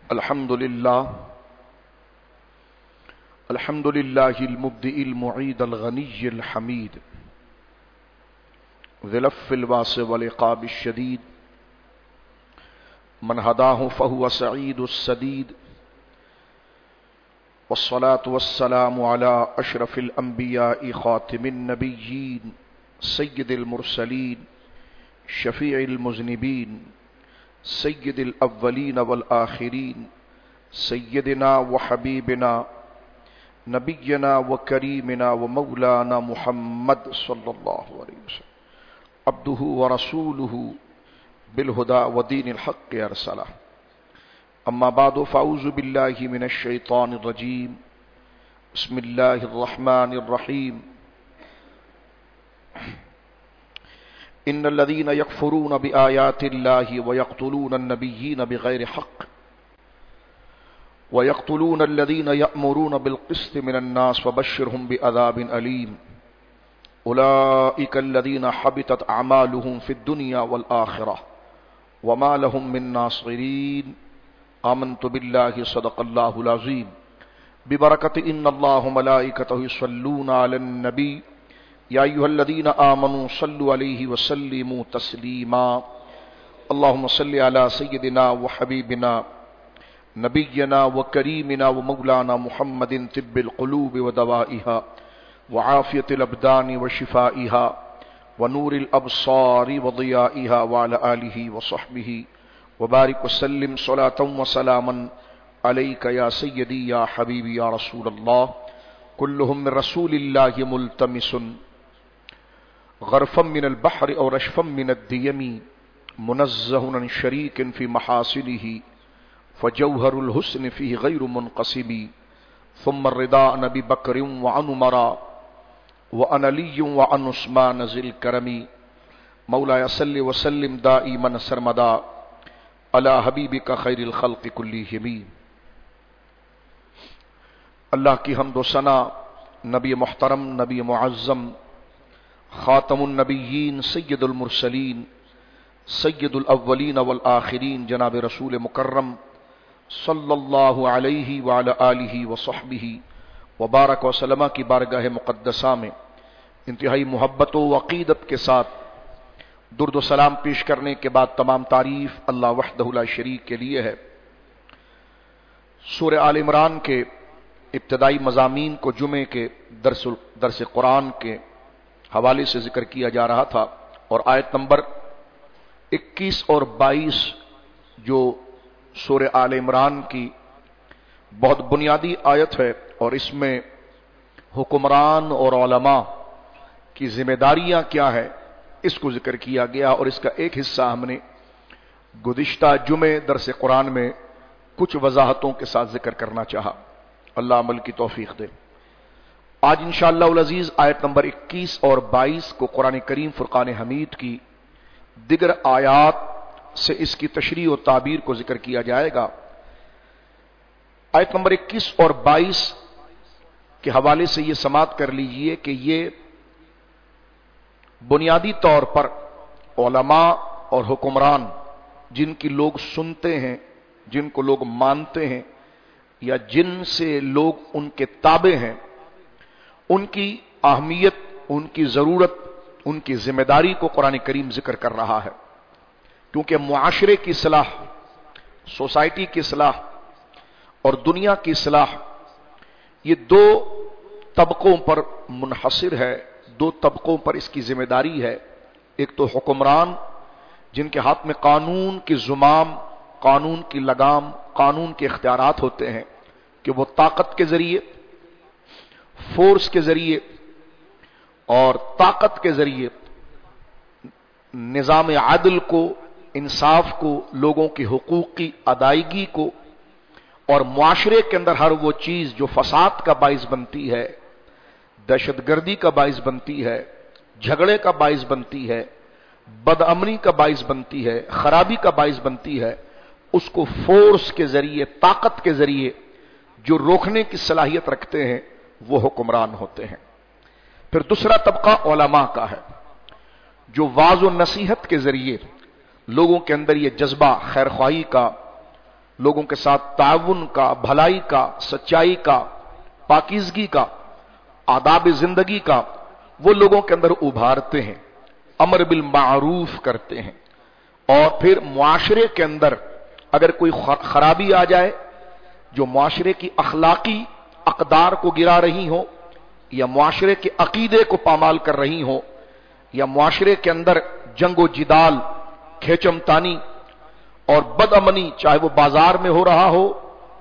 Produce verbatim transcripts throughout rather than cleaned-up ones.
الحمد للہ الحمد للہ المبدئ المعید الغنی الحمید ذی العفو الواسع والعقاب الشدید من ہداہ فہو سعید السدید والصلاة والسلام علی اشرف الانبیاء خاتم النبیین سید المرسلین شفیع المذنبین سید الاولین والآخرین سیدنا وحبیبنا نبینا وکریمنا ومولانا محمد صلی اللہ علیہ وسلم عبدہ ورسولہ بالہدى ودین الحق ارسلہ اما بعد فاعوذ باللہ من الشیطان الرجیم بسم اللہ الرحمن الرحیم ان الذين يكفرون بآيات الله ويقتلون النبيين بغير حق ويقتلون الذين يأمرون بالقسط من الناس فبشرهم بعذاب أليم أولئك الذين حبطت أعمالهم في الدنيا والآخرة وما لهم من ناصرين آمنت بالله صدق الله العظيم ببركة إن الله ملائكته يصلون على النبي یا ایھا الذین آمنوا صلوا علیہ وسلموا تسلیما اللہم صل علی سیدنا وحبیبنا نبینا وکریمنا ومولانا محمد طب القلوب ودوائها وعافیة الابدان وشفائها ونور الابصار وضیائها وعلى آلہ وصحبہ وبارک وسلم صلاة وسلاما علیک یا سیدی یا حبیبی یا رسول اللہ کلہم من رسول اللہ ملتمس غرفا من البحر اور رشفا من الدیم منزہ عن شریک فی محاسنہ فجوہر الحسن فیہ غیر منقسم ثم الرضا عن ابی بکر وعن عمر وعن علی وعن عثمان ذی الکرم مولایا صل وسلم دائما سرمدا علی حبیبک خیر الخلق کلہم۔ اللہ کی حمد و ثنا نبی محترم نبی معظم خاتم النبیین سید المرسلین سید الاولین والآخرین جناب رسول مکرم صلی اللہ علیہ وعلی آلہ وصحبہ وبارک وسلم کی بارگاہ مقدسہ میں انتہائی محبت و عقیدت کے ساتھ درد و سلام پیش کرنے کے بعد تمام تعریف اللہ وحدہ لا شریک کے لیے ہے۔ سورہ آل عمران کے ابتدائی مضامین کو جمعے کے درس درس قرآن کے حوالے سے ذکر کیا جا رہا تھا، اور آیت نمبر اکیس اور بائیس جو سورہ آل عمران کی بہت بنیادی آیت ہے، اور اس میں حکمران اور علماء کی ذمہ داریاں کیا ہے اس کو ذکر کیا گیا، اور اس کا ایک حصہ ہم نے گزشتہ جمعے درس قرآن میں کچھ وضاحتوں کے ساتھ ذکر کرنا چاہا۔ اللہ عمل کی توفیق دے۔ آج انشاءاللہ العزیز آیت نمبر اکیس اور بائیس کو قرآن کریم فرقان حمید کی دیگر آیات سے اس کی تشریح و تعبیر کو ذکر کیا جائے گا۔ آیت نمبر اکیس اور بائیس کے حوالے سے یہ سماعت کر لیجئے کہ یہ بنیادی طور پر علماء اور حکمران جن کی لوگ سنتے ہیں، جن کو لوگ مانتے ہیں، یا جن سے لوگ ان کے تابع ہیں، ان کی اہمیت، ان کی ضرورت، ان کی ذمہ داری کو قرآن کریم ذکر کر رہا ہے، کیونکہ معاشرے کی اصلاح، سوسائٹی کی اصلاح اور دنیا کی اصلاح یہ دو طبقوں پر منحصر ہے، دو طبقوں پر اس کی ذمہ داری ہے۔ ایک تو حکمران جن کے ہاتھ میں قانون کی زمام، قانون کی لگام، قانون کے اختیارات ہوتے ہیں کہ وہ طاقت کے ذریعے، فورس کے ذریعے اور طاقت کے ذریعے نظام عدل کو، انصاف کو، لوگوں کے حقوق کی ادائیگی کو، اور معاشرے کے اندر ہر وہ چیز جو فساد کا باعث بنتی ہے، دہشت گردی کا باعث بنتی ہے، جھگڑے کا باعث بنتی ہے، بدامنی کا باعث بنتی ہے، خرابی کا باعث بنتی ہے، اس کو فورس کے ذریعے، طاقت کے ذریعے جو روکنے کی صلاحیت رکھتے ہیں وہ حکمران ہوتے ہیں۔ پھر دوسرا طبقہ علماء کا ہے جو واعظ و نصیحت کے ذریعے لوگوں کے اندر یہ جذبہ خیر خواہی کا، लोगों के साथ ताउन का, भलाई का, सच्चाई का, पाकीज़गी का, आदाब जिंदगी का वो लोगों के अंदर उभारते हैं, अमर बिल मारूफ करते हैं। और फिर मुआशरे के अंदर अगर कोई खराबी आ जाए जो मुआशरे की अखलाकी अकदार को गिरा रही हो, या मुआशरे के अकीदे को पामाल कर रही हो, या मुआशरे के अंदर जंगो जिदाल, खेचमतानी और बदअमनी, चाहे वो बाजार में हो रहा हो,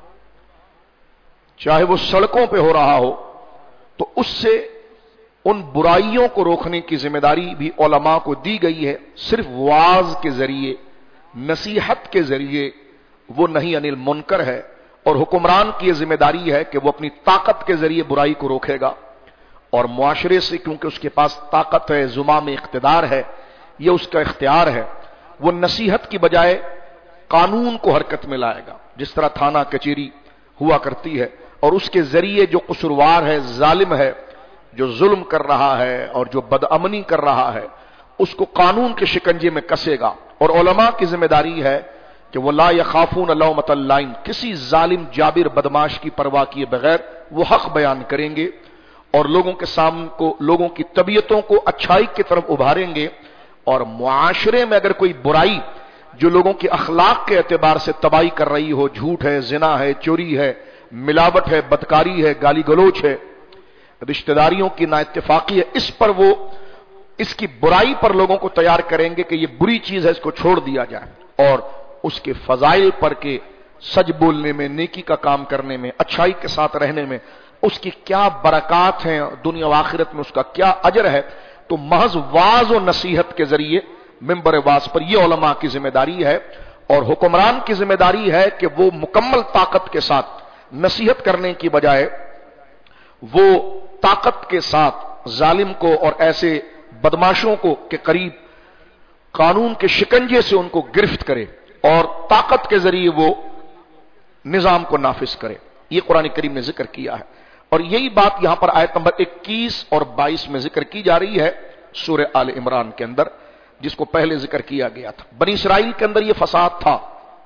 चाहे वो सड़कों पे हो रहा हो, तो उससे उन बुराइयों को रोकने की जिम्मेदारी भी उलमा को दी गई है। सिर्फ वाज के जरिए, नसीहत के जरिए वो नहीं अनिल मुनकर है, और हुक्मरान की जिम्मेदारी है कि वो अपनी ताकत के जरिए बुराई को रोकेगा। और मुआशरे से, क्योंकि उसके पास ताकत है, जुमा में इख्तिदार है, यह उसका इख्तियार है, वो नसीहत की बजाय कानून को हरकत में लाएगा, जिस तरह थाना कचेरी हुआ करती है, और उसके जरिए जो कसूरवार है, जालिम है, जो जुल्म कर रहा है और जो बदअमनी कर रहा है, उसको कानून के शिकंजे में कसेगा। और उलमा की जिम्मेदारी है कि वो ला यखाफून लौमतल लाइन, किसी जालिम जाबिर बदमाश की परवाह किए बगैर वो हक बयान करेंगे और लोगों के सामने को, लोगों की तबीयतों को अच्छाई की तरफ उभारेंगे। और मुआशरे में अगर कोई बुराई जो लोगों की अखलाक के एतबार से तबाही कर रही हो, झूठ है, जिना है, चोरी है, मिलावट है, बदकारी है, गाली गलोच है, रिश्तेदारियों की नाइत्तेफाकी है, इस पर वो इसकी बुराई पर लोगों को तैयार करेंगे कि ये बुरी चीज है, इसको छोड़ दिया जाए। और उसके फजाइल पर के सच बोलने में, नेकी का काम करने में, अच्छाई के साथ रहने में उसकी क्या बरकत है, दुनिया व आखिरत में उसका क्या अजर है। तो महज वाज और नसीहत के जरिए मिंबर वाज पर यह उलमा की जिम्मेदारी है। और हुक्मरान की जिम्मेदारी है कि वो मुकम्मल ताकत के साथ नसीहत करने की बजाय वो ताकत के साथ जालिम को और ऐसे बदमाशों को के करीब कानून के शिकंजे से उनको गिरफ्त करे और ताकत के जरिए वो निजाम को नाफिज करे। ये कुरान करीम ने जिक्र किया है, और यही बात यहां पर आयत नंबर इक्कीस और बाईस में जिक्र की जा रही है सूरह आल इमरान के अंदर, जिसको पहले जिक्र किया गया था। बनी इसराइल के अंदर यह फसाद था,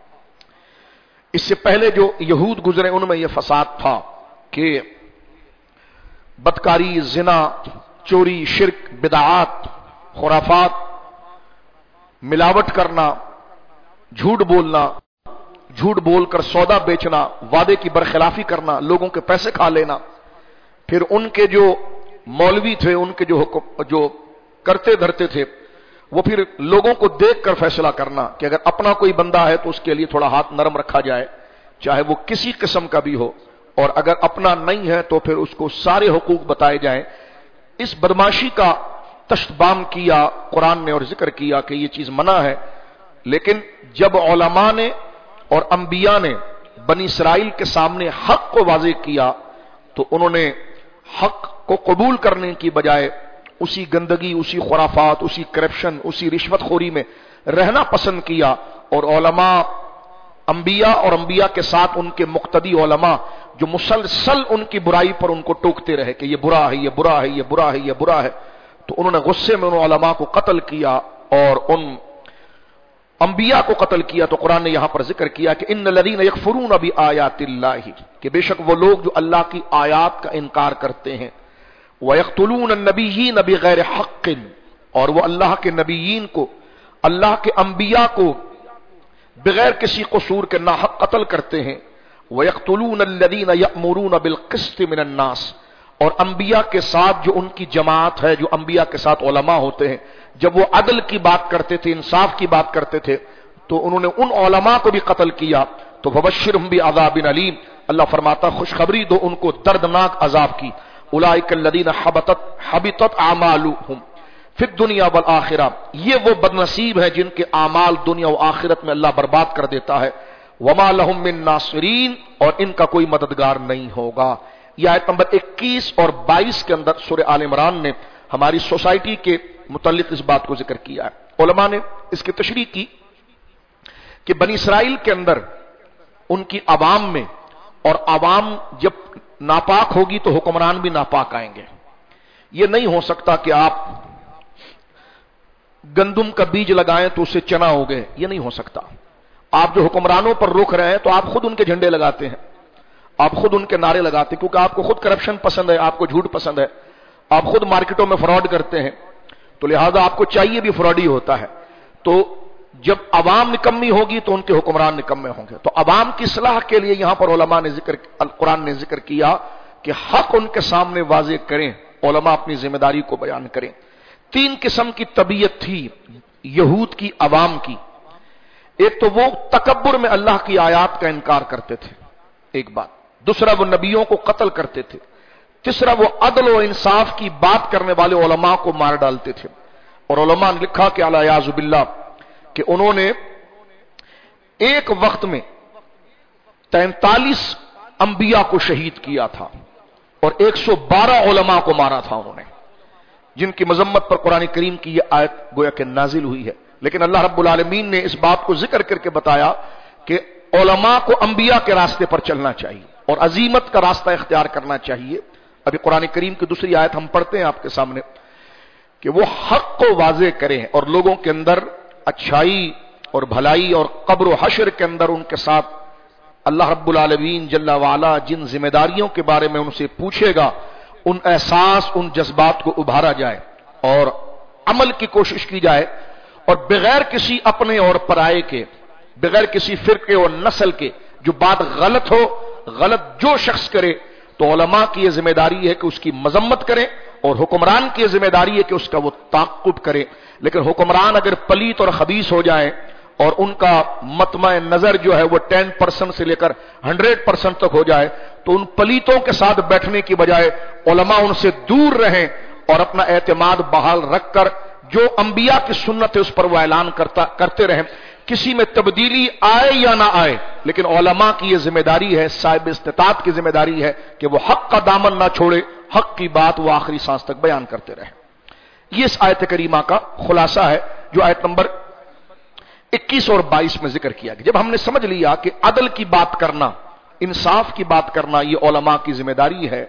इससे पहले जो यहूद गुजरे उनमें यह फसाद था कि बदकारी, जिना, चोरी, शिरक, बिदात, खुराफात, मिलावट करना, झूठ बोलना, झूठ बोलकर सौदा बेचना, वादे की बरखिलाफी करना, लोगों के पैसे खा लेना। फिर उनके जो मौलवी थे, उनके जो जो करते धरते थे, वो फिर लोगों को देखकर फैसला करना कि अगर अपना कोई बंदा है तो उसके लिए थोड़ा हाथ नरम रखा जाए, चाहे वो किसी किस्म का भी हो, और अगर अपना नहीं है तो फिर उसको सारे हुकूक बताए जाएं। इस बदमाशी का तश्तबाम किया कुरान ने और जिक्र किया कि यह चीज मना है। लेकिन जब उलमा ने और अंबिया ने बनी इसराइल के सामने हक को वाज़ेह किया तो उन्होंने हक को कबूल करने की बजाय उसी गंदगी, उसी खुराफात, उसी करप्शन, उसी रिश्वतखोरी में रहना पसंद किया। और उलमा, अंबिया और अंबिया के साथ उनके मुक्तदी उलमा जो मुसलसल उनकी बुराई पर उनको टोकते रहे कि ये बुरा है, ये बुरा है, ये बुरा है, ये बुरा है, तो उन्होंने गुस्से में उन उलमा को कत्ल किया और उन अंबिया को कत्ल किया। तो कुरान ने यहां पर जिक्र किया कि इन्न लदीन यकफुरून बि आयातिल्लाहि, कि बेशक वो लोग जो अल्लाह की आयात का इनकार करते हैं, व यक़्तुलून नबिय्यीन बिगैर हक़्क़िन, और वो अल्लाह के नबीयीन को, अल्लाह के अंबिया को बगैर किसी कसूर के नाहक कत्ल करते हैं। व यक़्तुलून अल्लज़ीन यअमुरून बिल क़िस्त मिनन नास, और अंबिया के साथ जो उनकी जमात है, जो अंबिया के साथ उलमा होते हैं, जब वो अदल की बात करते थे, इंसाफ की बात करते थे, तो उन्होंने उन उलमा को भी कत्ल किया। तो फबश्शिरहुम बिअज़ाबिन अलीम, अल्लाह फरमाता खुशखबरी दो उनको दर्दनाक अजाब की। उलाइका अल्लज़ीना हबतत हबितत आमालुहुम फिद दुनिया वल आखिरा, ये वो बदनसीब है जिनके आमाल दुनिया और आखिरत में अल्लाह बर्बाद कर देता है। वमा लहुम मिन नासिरीन, और इनका कोई मददगार नहीं होगा। यह आयत नंबर इक्कीस और बाईस के अंदर सूरह आल इमरान ने हमारी सोसाइटी के मुतल्लिक इस बात को जिक्र किया है। उलमा ने इसकी तशरीह की कि बनी इसराइल के अंदर उनकी आवाम में, और आवाम जब नापाक होगी तो हुक्मरान भी नापाक आएंगे। यह नहीं हो सकता कि आप गंदुम का बीज लगाएं तो उससे चना हो गए, यह नहीं हो सकता। آپ جو حکمرانوں پر روک رہے ہیں تو آپ خود ان کے جھنڈے لگاتے ہیں، آپ خود ان کے نعرے لگاتے ہیں، کیونکہ آپ کو خود کرپشن پسند ہے، آپ کو جھوٹ پسند ہے، آپ خود مارکیٹوں میں فراڈ کرتے ہیں، تو لہذا آپ کو چاہیے بھی فراڈ ہی ہوتا ہے۔ تو جب عوام نکمی ہوگی تو ان کے حکمران نکمے ہوں گے۔ تو عوام کی اصلاح کے لیے یہاں پر علماء نے ذکر، القرآن نے ذکر کیا کہ حق ان کے سامنے واضح کریں، علماء اپنی ذمہ داری کو بیان کریں۔ تین قسم کی طبیعت تھی یہود کی عوام کی، ایک تو وہ تکبر میں اللہ کی آیات کا انکار کرتے تھے، ایک بات، دوسرا وہ نبیوں کو قتل کرتے تھے، تیسرا وہ عدل و انصاف کی بات کرنے والے علماء کو مار ڈالتے تھے۔ اور علماء نے لکھا کہ الیاذ باللہ کہ انہوں نے ایک وقت میں تینتالیس انبیاء کو شہید کیا تھا اور ایک سو بارہ علماء کو مارا تھا انہوں نے، جن کی مذمت پر قرآن کریم کی یہ آیت گویا کہ نازل ہوئی ہے۔ لیکن اللہ رب العالمین نے اس بات کو ذکر کر کے بتایا کہ علماء کو انبیاء کے راستے پر چلنا چاہیے اور عزیمت کا راستہ اختیار کرنا چاہیے۔ ابھی قرآن کریم کی دوسری آیت ہم پڑھتے ہیں آپ کے سامنے کہ وہ حق کو واضح کریں اور لوگوں کے اندر اچھائی اور بھلائی، اور قبر و حشر کے اندر ان کے ساتھ اللہ رب العالمین جل وعلا جن ذمہ داریوں کے بارے میں ان سے پوچھے گا، ان احساس، ان جذبات کو ابھارا جائے اور عمل کی کوشش کی جائے، اور بغیر کسی اپنے اور پرائے کے، بغیر کسی فرقے اور نسل کے، جو بات غلط ہو، غلط جو شخص کرے تو علماء کی یہ ذمہ داری ہے کہ اس کی مذمت کریں، اور حکمران کی یہ ذمہ داری ہے کہ اس کا وہ تعقب کرے۔ لیکن حکمران اگر پلیت اور خبیث ہو جائیں اور ان کا مطمع نظر جو ہے وہ ٹین پرسنٹ سے لے کر ہنڈریڈ پرسنٹ تک ہو جائے تو ان پلیتوں کے ساتھ بیٹھنے کی بجائے علماء ان سے دور رہیں اور اپنا اعتماد بحال رکھ کر جو انبیاء کی سنت ہے اس پر وہ اعلان کرتا کرتے رہیں، کسی میں تبدیلی آئے یا نہ آئے، لیکن علماء کی یہ ذمہ داری ہے، صاحب استطاعت کی ذمہ داری ہے کہ وہ حق کا دامن نہ چھوڑے، حق کی بات وہ آخری سانس تک بیان کرتے رہیں۔ یہ اس آیت کریمہ کا خلاصہ ہے جو آیت نمبر اکیس اور بائیس میں ذکر کیا گیا۔ جب ہم نے سمجھ لیا کہ عدل کی بات کرنا، انصاف کی بات کرنا یہ علماء کی ذمہ داری ہے،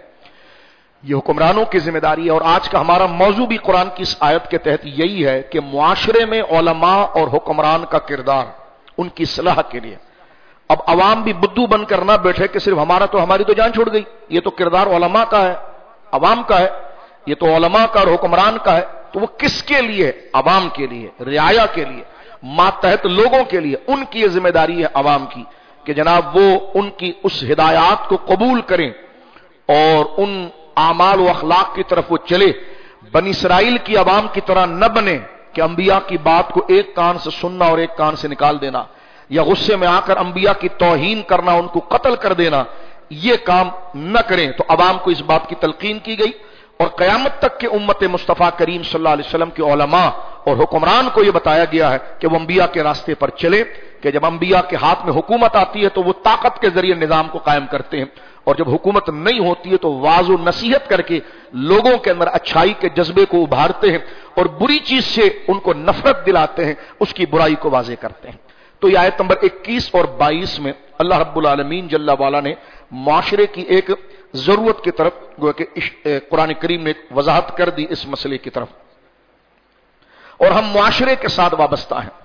یہ حکمرانوں کی ذمہ داری ہے، اور آج کا ہمارا موضوع بھی قرآن کی اس آیت کے تحت یہی ہے کہ معاشرے میں علماء اور حکمران کا کردار، ان کی اصلاح کے لیے۔ اب عوام بھی بدو بن کر نہ بیٹھے کہ صرف ہمارا تو ہماری تو جان چھوڑ گئی، یہ تو کردار علماء کا ہے، عوام کا ہے، یہ تو علماء کا اور حکمران کا ہے، تو وہ کس کے لیے؟ عوام کے لیے، رعایا کے لیے، ماتحت لوگوں کے لیے۔ ان کی یہ ذمہ داری ہے عوام کی کہ جناب وہ ان کی اس ہدایات کو قبول کریں اور ان اعمال و اخلاق کی طرف وہ چلے۔ بنی اسرائیل کی عوام کی طرح نہ بنے کہ انبیاء کی بات کو ایک کان سے سننا اور ایک کان سے نکال دینا، یا غصے میں آ کر انبیاء کی توہین کرنا، ان کو قتل کر دینا، یہ کام نہ کریں۔ تو عوام کو اس بات کی تلقین کی گئی، اور قیامت تک کے امت مصطفیٰ کریم صلی اللہ علیہ وسلم کے علماء اور حکمران کو یہ بتایا گیا ہے کہ وہ انبیاء کے راستے پر چلے، کہ جب انبیاء کے ہاتھ میں حکومت آتی ہے تو وہ طاقت کے ذریعے نظام کو قائم کرتے ہیں، اور جب حکومت نہیں ہوتی ہے تو واعظ و نصیحت کر کے لوگوں کے اندر اچھائی کے جذبے کو ابھارتے ہیں اور بری چیز سے ان کو نفرت دلاتے ہیں، اس کی برائی کو واضح کرتے ہیں۔ تو یہ آیت نمبر اکیس اور بائیس میں اللہ رب العالمین جل وعلا نے معاشرے کی ایک ضرورت کی طرف گویا کہ قرآن کریم نے وضاحت کر دی اس مسئلے کی طرف، اور ہم معاشرے کے ساتھ وابستہ ہیں۔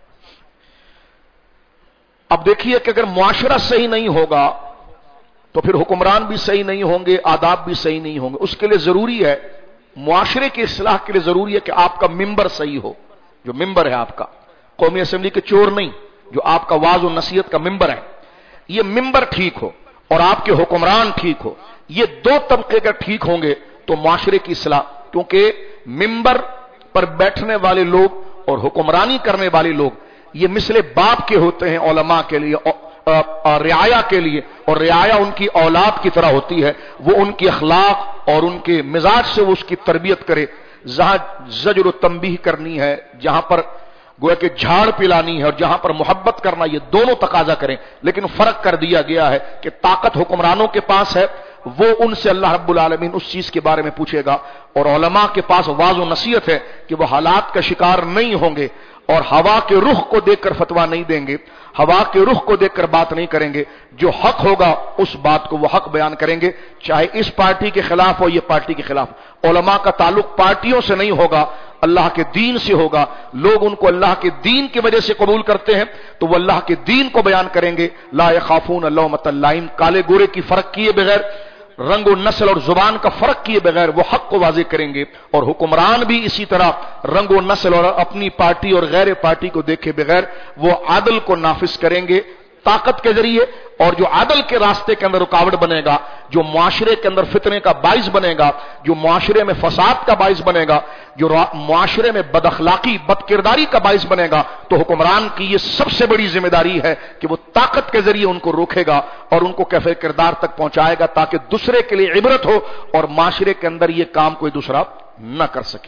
اب دیکھیے کہ اگر معاشرہ صحیح نہیں ہوگا تو پھر حکمران بھی صحیح نہیں ہوں گے، آداب بھی صحیح نہیں ہوں گے۔ اس کے لیے ضروری ہے، معاشرے کی اصلاح کے لیے ضروری ہے کہ آپ کا ممبر صحیح ہو، جو ممبر ہے آپ کا، قومی اسمبلی کے چور نہیں، جو آپ کا واعظ و نصیحت کا ممبر ہے، یہ ممبر ٹھیک ہو اور آپ کے حکمران ٹھیک ہو، یہ دو طبقے کا ٹھیک ہوں گے تو معاشرے کی اصلاح، کیونکہ ممبر پر بیٹھنے والے لوگ اور حکمرانی کرنے والے لوگ یہ مثل باپ کے ہوتے ہیں علماء کے لیے، رعایا کے لیے، اور رعایا ان کی اولاد کی طرح ہوتی ہے، وہ ان کی اخلاق اور ان کے مزاج سے وہ اس کی تربیت کرے۔ جہاں زجر و تنبیہ کرنی ہے، جہاں پر گویا کہ جھاڑ پلانی ہے، اور جہاں پر محبت کرنا، یہ دونوں تقاضا کریں۔ لیکن فرق کر دیا گیا ہے کہ طاقت حکمرانوں کے پاس ہے، وہ ان سے اللہ رب العالمین اس چیز کے بارے میں پوچھے گا، اور علماء کے پاس واعظ و نصیحت ہے کہ وہ حالات کا شکار نہیں ہوں گے اور ہوا کے رخ کو دیکھ کر فتویٰ نہیں دیں گے، ہوا کے رخ کو دیکھ کر بات نہیں کریں گے، جو حق ہوگا اس بات کو وہ حق بیان کریں گے، چاہے اس پارٹی کے خلاف ہو، یہ پارٹی کے خلاف۔ علماء کا تعلق پارٹیوں سے نہیں ہوگا، اللہ کے دین سے ہوگا. لوگ ان کو اللہ کے دین کی وجہ سے قبول کرتے ہیں تو وہ اللہ کے دین کو بیان کریں گے. لا یخافون لومۃ لائم، کالے گورے کی فرق کیے بغیر، رنگ و نسل اور زبان کا فرق کیے بغیر وہ حق کو واضح کریں گے. اور حکمران بھی اسی طرح رنگ و نسل اور اپنی پارٹی اور غیر پارٹی کو دیکھے بغیر وہ عدل کو نافذ کریں گے طاقت کے ذریعے. اور جو عدل کے راستے کے اندر رکاوٹ بنے گا، جو معاشرے کے اندر فتنے کا باعث بنے گا، جو معاشرے میں فساد کا باعث بنے گا، جو معاشرے میں بد اخلاقی بد کرداری کا باعث بنے گا، تو حکمران کی یہ سب سے بڑی ذمہ داری ہے کہ وہ طاقت کے ذریعے ان کو روکے گا اور ان کو کیفے کردار تک پہنچائے گا تاکہ دوسرے کے لیے عبرت ہو اور معاشرے کے اندر یہ کام کوئی دوسرا نہ کر سکے.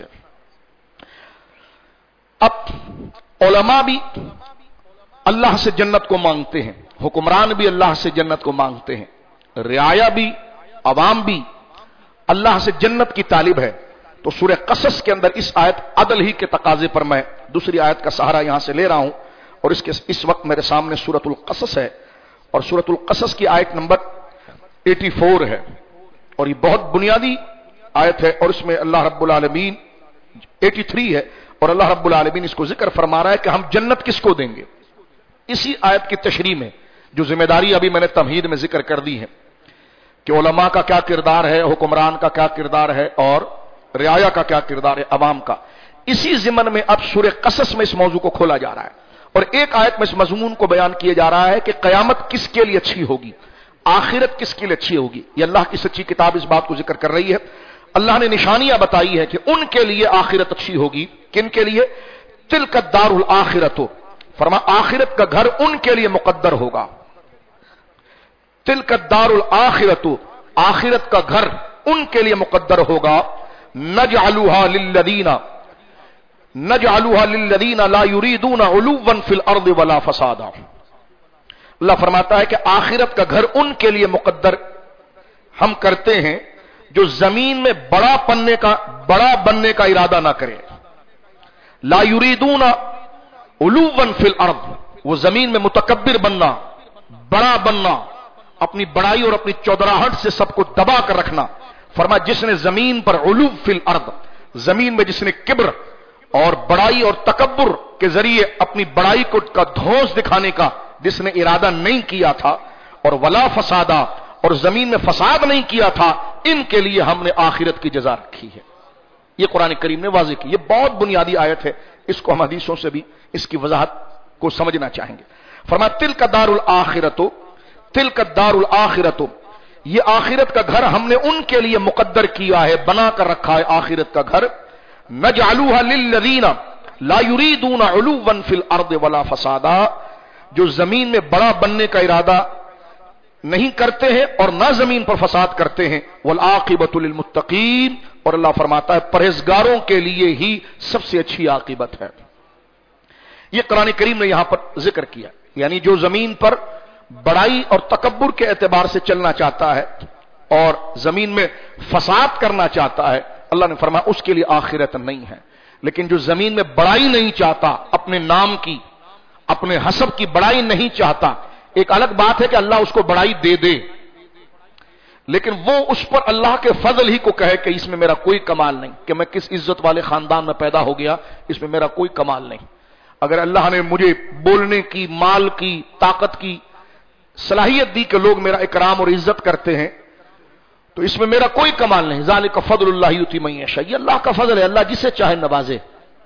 اب علماء بھی اللہ سے جنت کو مانگتے ہیں، حکمران بھی اللہ سے جنت کو مانگتے ہیں، رعایا بھی، عوام بھی اللہ سے جنت کی طالب ہے. تو سورہ قصص کے اندر اس آیت عدل ہی کے تقاضے پر میں دوسری آیت کا سہارا یہاں سے لے رہا ہوں، اور اس کے اس وقت میرے سامنے سورۃ القصص ہے، اور سورۃ القصص کی آیت نمبر چوراسی ہے، اور یہ بہت بنیادی آیت ہے. اور اس میں اللہ رب العالمین تراسی ہے، اور اللہ رب العالمین اس کو ذکر فرما رہا ہے کہ ہم جنت کس کو دیں گے. اسی آیت کی تشریح میں جو ذمہ داری ابھی میں نے تمہید میں ذکر کر دی ہے کہ علماء کا کیا کردار ہے، حکمران کا کیا کردار ہے، اور رعایا کا کیا کردار ہے، عوام کا، اسی ضمن میں اب سورہ قصص میں اس موضوع کو کھولا جا رہا ہے. اور ایک آیت میں اس مضمون کو بیان کیا جا رہا ہے کہ قیامت کس کے لیے اچھی ہوگی، آخرت کس کے لیے اچھی ہوگی. یہ اللہ کی سچی کتاب اس بات کو ذکر کر رہی ہے. اللہ نے نشانیاں بتائی ہے کہ ان کے لیے آخرت اچھی ہوگی. کن کے لیے؟ تلک الدار الآخرۃ، فرما آخرت کا گھر ان کے لیے مقدر ہوگا. تلک الدار الآخرۃ، آخرت کا گھر ان کے لیے مقدر ہوگا. نجعلها للذین نجعلها للذین لا یریدون علوا فی الارض ولا فسادا. اللہ فرماتا ہے کہ آخرت کا گھر ان کے لیے مقدر ہم کرتے ہیں جو زمین میں بڑا بننے کا بڑا بننے کا ارادہ نہ کرے. لا یریدون علوا فی الارض، وہ زمین میں متکبر بننا، بڑا بننا، اپنی بڑائی اور اپنی چودراہٹ سے سب کو دبا کر رکھنا. فرما جس نے زمین پر علو فی الارض، زمین میں جس نے کبر اور بڑائی اور تکبر کے ذریعے اپنی بڑائی کو کا دھوس دکھانے کا جس نے ارادہ نہیں کیا تھا، اور ولا فسادا، اور زمین میں فساد نہیں کیا تھا، ان کے لیے ہم نے آخرت کی جزا رکھی ہے. یہ قرآن کریم نے واضح کی. یہ بہت بنیادی آیت ہے، اس کو ہم حدیثوں سے بھی اس کی وضاحت کو سمجھنا چاہیں گے. فرمایا تلک الدار الآخرۃ، تلک الدار الآخرۃ، یہ آخرت کا گھر ہم نے ان کے لیے مقدر کیا ہے، بنا کر رکھا ہے آخرت کا گھر. نجعلها للذین لا یریدون علوا فی الارض ولا فسادا، جو زمین میں بڑا بننے کا ارادہ نہیں کرتے ہیں اور نہ زمین پر فساد کرتے ہیں. والعاقبۃ للمتقین، اور اللہ فرماتا ہے پرہیزگاروں کے لیے ہی سب سے اچھی عاقبت ہے. یہ قرآن کریم نے یہاں پر ذکر کیا، یعنی جو زمین پر بڑائی اور تکبر کے اعتبار سے چلنا چاہتا ہے اور زمین میں فساد کرنا چاہتا ہے، اللہ نے فرمایا اس کے لیے آخرت نہیں ہے. لیکن جو زمین میں بڑائی نہیں چاہتا، اپنے نام کی، اپنے حسب کی بڑائی نہیں چاہتا، ایک الگ بات ہے کہ اللہ اس کو بڑائی دے دے، لیکن وہ اس پر اللہ کے فضل ہی کو کہے کہ اس میں میرا کوئی کمال نہیں، کہ میں کس عزت والے خاندان میں پیدا ہو گیا، اس میں میرا کوئی کمال نہیں. اگر اللہ نے مجھے بولنے کی، مال کی، طاقت کی صلاحیت دی کہ لوگ میرا اکرام اور عزت کرتے ہیں، تو اس میں میرا کوئی کمال نہیں. ذالک فضل اللہ یؤتی من یشاء، یہ اللہ کا فضل ہے، اللہ جسے چاہے نوازے.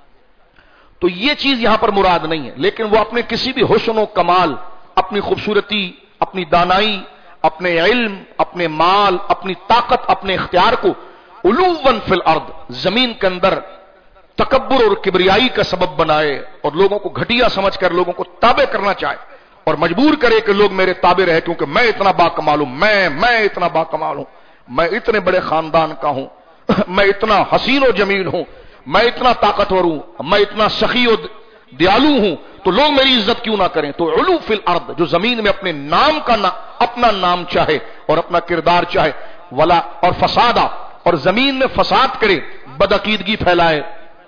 تو یہ چیز یہاں پر مراد نہیں ہے. لیکن وہ اپنے کسی بھی حسن و کمال، اپنی خوبصورتی، اپنی دانائی، اپنے علم، اپنے مال، اپنی طاقت، اپنے اختیار کو علوا فی الارض، زمین کے اندر تکبر اور کبریائی کا سبب بنائے اور لوگوں کو گھٹیا سمجھ کر لوگوں کو تابع کرنا چاہے اور مجبور کرے کہ لوگ میرے تابع رہے کیونکہ میں اتنا با کمال ہوں، میں میں اتنا با کمال ہوں، میں اتنے بڑے خاندان کا ہوں، میں اتنا حسین و جمیل ہوں، میں اتنا طاقتور ہوں، میں اتنا سخی و دیالو ہوں، تو لوگ میری عزت کیوں نہ کریں. تو علو فی الارض، جو زمین میں اپنے نام کا نا اپنا نام چاہے اور اپنا کردار چاہے، ولا اور فسادا، اور زمین میں فساد کرے، بدعقیدگی پھیلائے،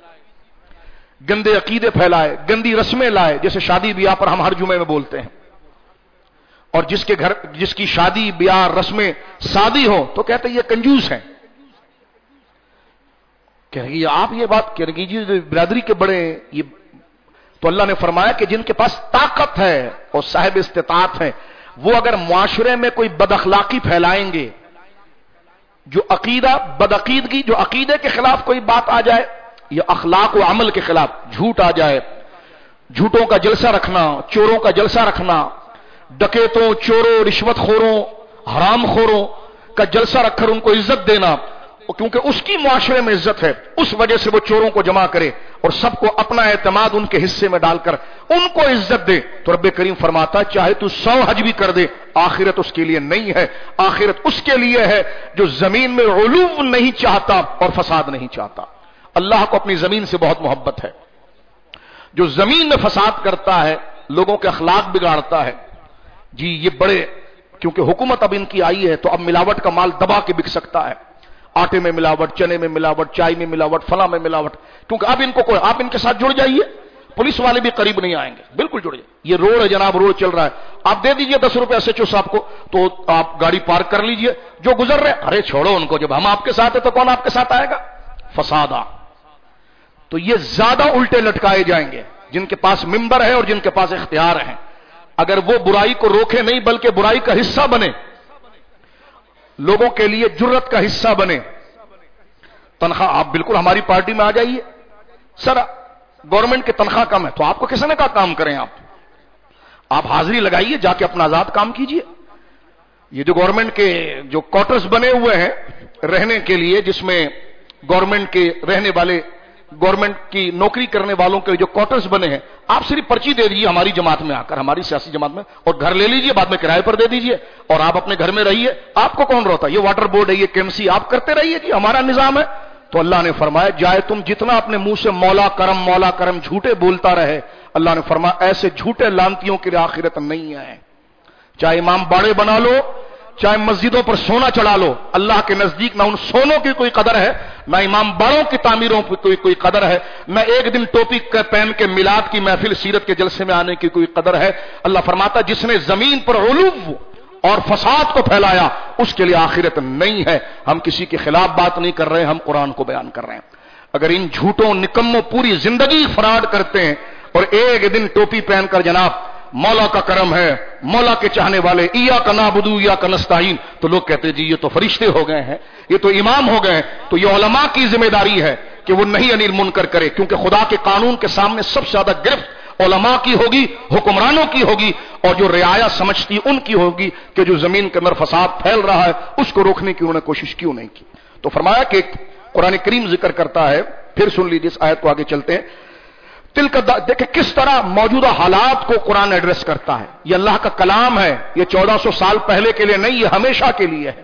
گندے عقیدے پھیلائے، گندی رسمیں لائے، جیسے شادی بیاہ پر ہم ہر جمعے میں بولتے ہیں. اور جس کے گھر جس کی شادی بیاہ رسمیں سادی ہو تو کہتے ہیں یہ کنجوس ہیں. کہہ رہی آپ یہ بات کہہ رہی جی برادری کے بڑے ہیں یہ، تو اللہ نے فرمایا کہ جن کے پاس طاقت ہے اور صاحب استطاعت ہیں وہ اگر معاشرے میں کوئی بد اخلاقی پھیلائیں گے، جو عقیدہ بدعقیدگی، جو عقیدے کے خلاف کوئی بات آ جائے یا اخلاق و عمل کے خلاف جھوٹ آ جائے، جھوٹوں کا جلسہ رکھنا، چوروں کا جلسہ رکھنا، ڈکیتوں، چوروں، رشوت خوروں، حرام خوروں کا جلسہ رکھ کر ان کو عزت دینا، کیونکہ اس کی معاشرے میں عزت ہے، اس وجہ سے وہ چوروں کو جمع کرے اور سب کو اپنا اعتماد ان کے حصے میں ڈال کر ان کو عزت دے، تو رب کریم فرماتا ہے چاہے تو سو حج بھی کر دے، آخرت اس کے لیے نہیں ہے، آخرت اس کے لیے ہے جو زمین میں علو نہیں چاہتا اور فساد نہیں چاہتا۔ اللہ کو اپنی زمین سے بہت محبت ہے، جو زمین میں فساد کرتا ہے، لوگوں کے اخلاق بگاڑتا ہے، جی یہ بڑے، کیونکہ حکومت اب ان کی آئی ہے تو اب ملاوٹ کا مال دبا کے بک سکتا ہے، آٹے میں ملاوٹ، چنے میں ملاوٹ، چائے میں ملاوٹ، فلاں میں ملاوٹ، کیونکہ اب ان کو کوئی، آپ ان کے ساتھ جڑ جائیے، پولیس والے بھی قریب نہیں آئیں گے، بالکل جڑ جائیے، یہ روڈ ہے جناب، روڈ چل رہا ہے، آپ دے دیجئے دس روپے ایس ایچ او صاحب کو تو آپ گاڑی پارک کر لیجئے، جو گزر رہے ارے چھوڑو ان کو، جب ہم آپ کے ساتھ ہیں تو کون آپ کے ساتھ آئے گا؟ فسادہ۔ تو یہ زیادہ الٹے لٹکائے جائیں گے جن کے پاس ممبر ہے اور جن کے پاس اختیار ہیں، اگر وہ برائی کو روکے نہیں بلکہ برائی کا حصہ بنے، لوگوں کے لیے جرت کا حصہ بنے۔ تنخواہ آپ بالکل ہماری پارٹی میں آ جائیے، سر گورنمنٹ کی تنخواہ کم ہے تو آپ کو کس نے کہا کام کریں، آپ آپ حاضری لگائیے، جا کے اپنا آزاد کام کیجئے۔ یہ جو گورنمنٹ کے جو کوارٹرز بنے ہوئے ہیں رہنے کے لیے، جس میں گورنمنٹ کے رہنے والے، گورنمنٹ کی نوکری کرنے والوں کے جو کوارٹرز بنے ہیں، آپ صرف پرچی دے دیجیے ہماری جماعت میں آ کر، ہماری سیاسی جماعت میں، اور گھر لے لیجیے، بعد میں کرائے پر دے دیجیے اور آپ اپنے گھر میں رہیے، آپ کو کون روتا؟ یہ واٹر بورڈ ہے، یہ کے ایم سی، آپ کرتے رہیے جی، ہمارا نظام ہے۔ تو اللہ نے فرمایا جائے تم جتنا اپنے منہ سے مولا کرم مولا کرم جھوٹے بولتا رہے، اللہ نے فرمایا ایسے جھوٹے لانتیوں کے لیے آخرت نہیں ہے۔ چاہے امام باڑے بنا لو، چاہے مسجدوں پر سونا چڑھا لو، اللہ کے نزدیک نہ ان سونوں کی کوئی قدر ہے، نہ امام باڑوں کی تعمیروں کی کوئی کوئی قدر ہے، نہ ایک دن ٹوپی پہن کے میلاد کی محفل سیرت کے جلسے میں آنے کی کوئی قدر ہے۔ اللہ فرماتا جس نے زمین پر علو اور فساد کو پھیلایا اس کے لیے آخرت نہیں ہے۔ ہم کسی کے خلاف بات نہیں کر رہے، ہم قرآن کو بیان کر رہے ہیں۔ اگر ان جھوٹوں نکموں پوری زندگی فراڈ کرتے ہیں اور ایک دن ٹوپی پہن کر جناب مولا کا کرم ہے، مولا کے چاہنے والے، ایاک نعبدو ایاک نستعین، تو لوگ کہتے ہیں جی یہ تو فرشتے ہو گئے ہیں، یہ تو امام ہو گئے ہیں۔ تو یہ علماء کی ذمہ داری ہے کہ وہ نہیں انیل منکر کرے، کیونکہ خدا کے قانون کے سامنے سب سے زیادہ گرفت علماء کی ہوگی، حکمرانوں کی ہوگی، اور جو رعایا سمجھتی ان کی ہوگی کہ جو زمین کے اندر فساد پھیل رہا ہے اس کو روکنے کی انہوں نے کوشش کیوں نہیں کی۔ تو فرمایا کہ قرآن کریم ذکر کرتا ہے، پھر سن لیجیے اس آیت کو، آگے چلتے ہیں۔ تل کا دیکھیں کس طرح موجودہ حالات کو قرآن ایڈریس کرتا ہے، یہ اللہ کا کلام ہے، یہ چودہ سو سال پہلے کے لیے نہیں، یہ ہمیشہ کے لیے ہے۔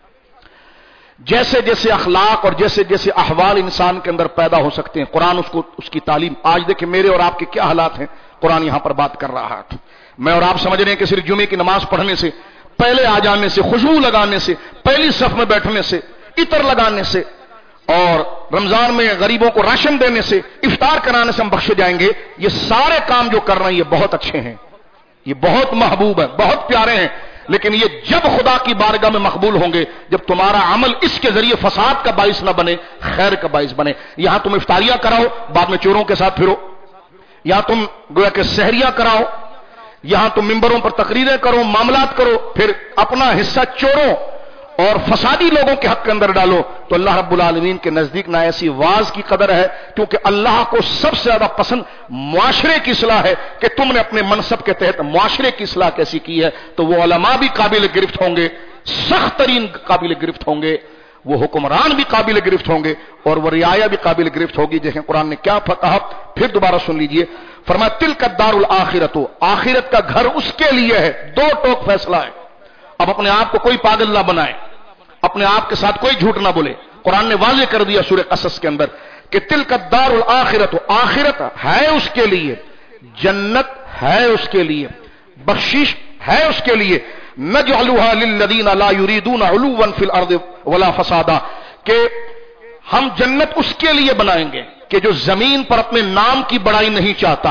جیسے جیسے اخلاق اور جیسے جیسے احوال انسان کے اندر پیدا ہو سکتے ہیں، قرآن اس کو اس کی تعلیم، آج دیکھیں میرے اور آپ کے کیا حالات ہیں، قرآن یہاں پر بات کر رہا ہے۔ میں اور آپ سمجھ رہے ہیں کہ صرف جمعے کی نماز پڑھنے سے، پہلے آ جانے سے، خوشبو لگانے سے، پہلی صف میں بیٹھنے سے، عطر لگانے سے، اور رمضان میں غریبوں کو راشن دینے سے، افطار کرانے سے ہم بخشے جائیں گے، یہ سارے کام جو کر رہے ہیں یہ بہت اچھے ہیں، یہ بہت محبوب ہیں، بہت پیارے ہیں، لیکن یہ جب خدا کی بارگاہ میں مقبول ہوں گے جب تمہارا عمل اس کے ذریعے فساد کا باعث نہ بنے، خیر کا باعث بنے۔ یہاں تم افطاریاں کراؤ، بعد میں چوروں کے ساتھ پھرو، یا تم گویا کہ سحریاں کراؤ، یہاں تم ممبروں پر تقریریں کرو، معاملات کرو، پھر اپنا حصہ چوروں اور فسادی لوگوں کے حق کے اندر ڈالو، تو اللہ رب العالمین کے نزدیک نہ ایسی واز کی قدر ہے، کیونکہ اللہ کو سب سے زیادہ پسند معاشرے کی اصلاح ہے کہ تم نے اپنے منصب کے تحت معاشرے کی اصلاح کیسی کی ہے۔ تو وہ علماء بھی قابل گرفت ہوں گے، سخت ترین قابل گرفت ہوں گے، وہ حکمران بھی قابل گرفت ہوں گے، اور وہ رعایا بھی قابل گرفت ہوگی۔ دیکھیں قرآن نے کیا کہا، پھر دوبارہ سن لیجئے، فرمایا تلک الدار الآخرۃ، آخرت کا گھر اس کے لیے ہے۔ دو ٹوک فیصلہ ہے، اب اپنے آپ کو کوئی پاگل نہ بنائے، اپنے آپ کے ساتھ کوئی جھوٹ نہ بولے۔ قرآن نے واضح کر دیا سورہ قصص کے اندر کہ تلک الدار الآخرۃ، آخرت ہے اس کے لیے، جنت ہے اس کے لیے، بخشش ہے اس کے لیے، نجعلها للذین لا یریدون علوا فی الارض ولا فسادا، کہ ہم جنت اس کے لیے بنائیں گے کہ جو زمین پر اپنے نام کی بڑائی نہیں چاہتا،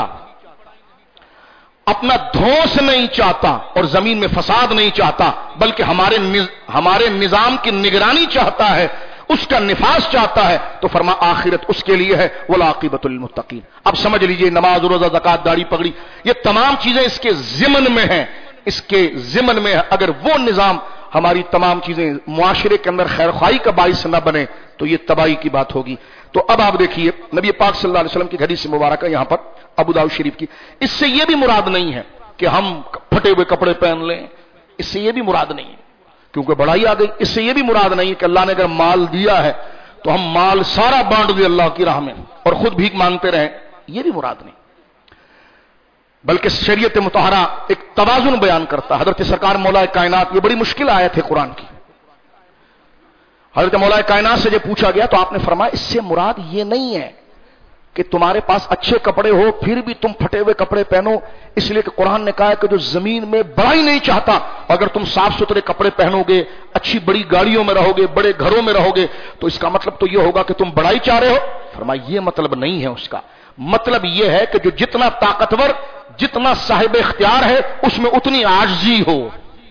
اپنا دھوس نہیں چاہتا اور زمین میں فساد نہیں چاہتا، بلکہ ہمارے ہمارے نظام کی نگرانی چاہتا ہے، اس کا نفاذ چاہتا ہے تو فرما آخرت اس کے لیے ہے والعاقبۃ للمتقین. اب سمجھ لیجئے نماز روزہ زکات داڑھی پگڑی یہ تمام چیزیں اس کے ضمن میں ہیں، اس کے ضمن میں ہے. اگر وہ نظام ہماری تمام چیزیں معاشرے کے اندر خیر خواہی کا باعث نہ بنے تو یہ تباہی کی بات ہوگی. تو اب آپ دیکھیے نبی پاک صلی اللہ علیہ وسلم کی حدیث مبارکہ یہاں پر ابو داؤد شریف کی، اس سے یہ بھی مراد نہیں ہے کہ ہم پھٹے ہوئے کپڑے پہن لیں، اس سے یہ بھی مراد نہیں ہے کیونکہ بڑائی آ گئی. اس سے یہ بھی مراد نہیں کہ اللہ نے اگر مال دیا ہے تو ہم مال سارا بانٹ دیں اللہ کی راہ میں اور خود بھیک مانگتے رہیں، یہ بھی مراد نہیں. بلکہ شریعت مطہرہ ایک توازن بیان کرتا ہے. حضرت سرکار مولا کائنات، یہ بڑی مشکل آیت ہے قرآن کی. حضرت مولا کائنات سے جب پوچھا گیا تو آپ نے فرمایا اس سے مراد یہ نہیں ہے کہ تمہارے پاس اچھے کپڑے ہو پھر بھی تم پھٹے ہوئے کپڑے پہنو، اس لیے کہ قرآن نے کہا ہے کہ جو زمین میں بڑائی نہیں چاہتا، اگر تم صاف ستھرے کپڑے پہنو گے، اچھی بڑی گاڑیوں میں رہو گے، بڑے گھروں میں رہو گے، تو اس کا مطلب تو یہ ہوگا کہ تم بڑائی چاہ رہے ہو. فرمایا یہ مطلب نہیں ہے اس کا. مطلب یہ ہے کہ جو جتنا طاقتور، جتنا صاحب اختیار ہے اس میں اتنی عاجزی ہو،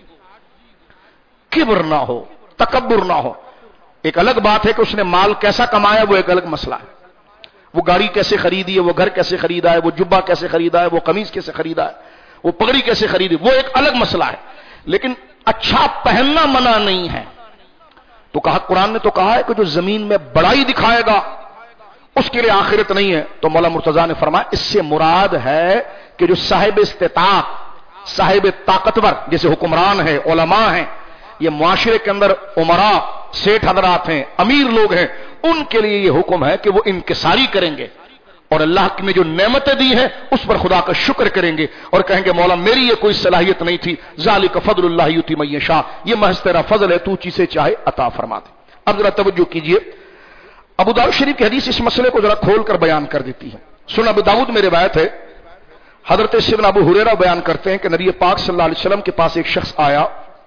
کبر نہ ہو، تکبر نہ ہو. ایک الگ بات ہے کہ اس نے مال کیسا کمایا، وہ ایک الگ مسئلہ ہے. وہ گاڑی کیسے خریدی ہے، وہ گھر کیسے خریدا ہے، وہ جبہ کیسے خریدا ہے، وہ قمیض کیسے خریدا ہے، وہ پگڑی کیسے خریدی، وہ ایک الگ مسئلہ ہے. لیکن اچھا پہننا منع نہیں ہے. تو کہا قرآن نے تو کہا ہے کہ جو زمین میں بڑائی دکھائے گا اس کے لیے آخرت نہیں ہے. تو مولا مرتضی نے فرمایا اس سے مراد ہے کہ جو صاحب استطاعت، صاحب طاقتور، جیسے حکمران ہے، علماء ہیں، یہ معاشرے کے اندر عمراء، سیٹھ حضرات ہیں، امیر لوگ ہیں، ان کے لیے یہ حکم ہے کہ وہ انکساری کریں گے اور اللہ نے جو نعمتیں دی ہیں اس پر خدا کا شکر کریں گے اور کہیں گے مولا میری یہ کوئی صلاحیت نہیں تھی، ذالک فضل اللہ یؤتی من یشاء، یہ محض تیرا فضل ہے، تو جسے چاہے عطا فرما دے. اب ذرا توجہ کیجئے، ابو داؤد شریف کی حدیث اس مسئلے کو ذرا کھول کر بیان کر دیتی ہے. سن ابو داؤد میں روایت ہے، حضرت سیدنا ابو ہریرہ بیان کرتے ہیں کہ نبی پاک صلی اللہ علیہ وسلم کے پاس ایک شخص آیا،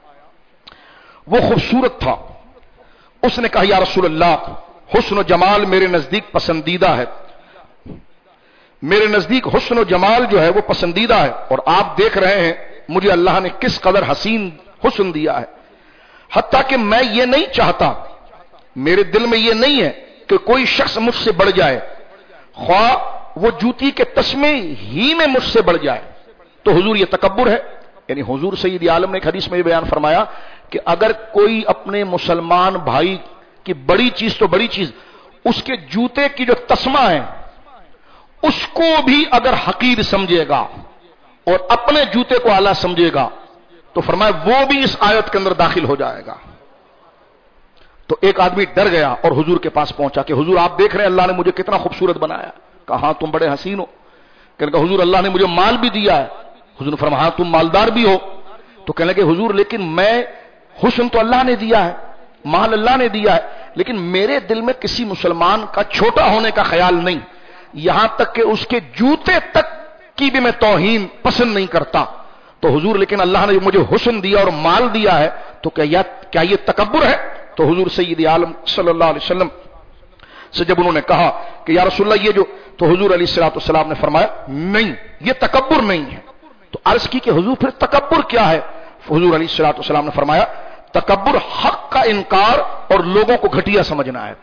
وہ خوبصورت تھا. اس نے کہا یا رسول اللہ، حسن و جمال میرے نزدیک پسندیدہ ہے، میرے نزدیک حسن و جمال جو ہے وہ پسندیدہ ہے، اور آپ دیکھ رہے ہیں مجھے اللہ نے کس قدر حسین حسن دیا ہے، حتیٰ کہ میں یہ نہیں چاہتا، میرے دل میں یہ نہیں ہے کہ کوئی شخص مجھ سے بڑھ جائے، خواہ وہ جوتی کے تسمے ہی میں مجھ سے بڑھ جائے. تو حضور یہ تکبر ہے. یعنی حضور سید عالم نے ایک حدیث میں یہ بیان فرمایا کہ اگر کوئی اپنے مسلمان بھائی کی بڑی چیز تو بڑی چیز، اس کے جوتے کی جو تسمہ ہے اس کو بھی اگر حقیر سمجھے گا اور اپنے جوتے کو اعلیٰ سمجھے گا تو فرمایا وہ بھی اس آیت کے اندر داخل ہو جائے گا. تو ایک آدمی ڈر گیا اور حضور کے پاس پہنچا کہ حضور آپ دیکھ رہے ہیں اللہ نے مجھے کتنا خوبصورت بنایا. کہا ہاں تم بڑے حسین ہو. کہنے لگا حضور اللہ نے مجھے مال بھی دیا ہے. حضور نے فرمایا ہاں تم مالدار بھی ہو. تو کہنے لگے حضور لیکن میں، حسن تو اللہ نے دیا ہے، مال اللہ نے دیا ہے، لیکن میرے دل میں کسی مسلمان کا چھوٹا ہونے کا خیال نہیں، یہاں تک کہ اس کے جوتے تک کی بھی میں توہین پسند نہیں کرتا. تو حضور لیکن اللہ نے مجھے حسن دیا اور مال دیا ہے تو کیا کیا یہ تکبر ہے؟ تو حضور سید عالم صلی اللہ علیہ وسلم سے جب انہوں نے کہا کہ یا رسول اللہ یہ جو، تو حضور علیہ الصلوۃ والسلام نے فرمایا نہیں یہ تکبر نہیں ہے. تو عرض کی کہ حضور پھر تکبر کیا ہے؟ حضور علیہ الصلوۃ والسلام نے فرمایا تکبر حق کا انکار اور لوگوں کو گھٹیا سمجھنا ہے.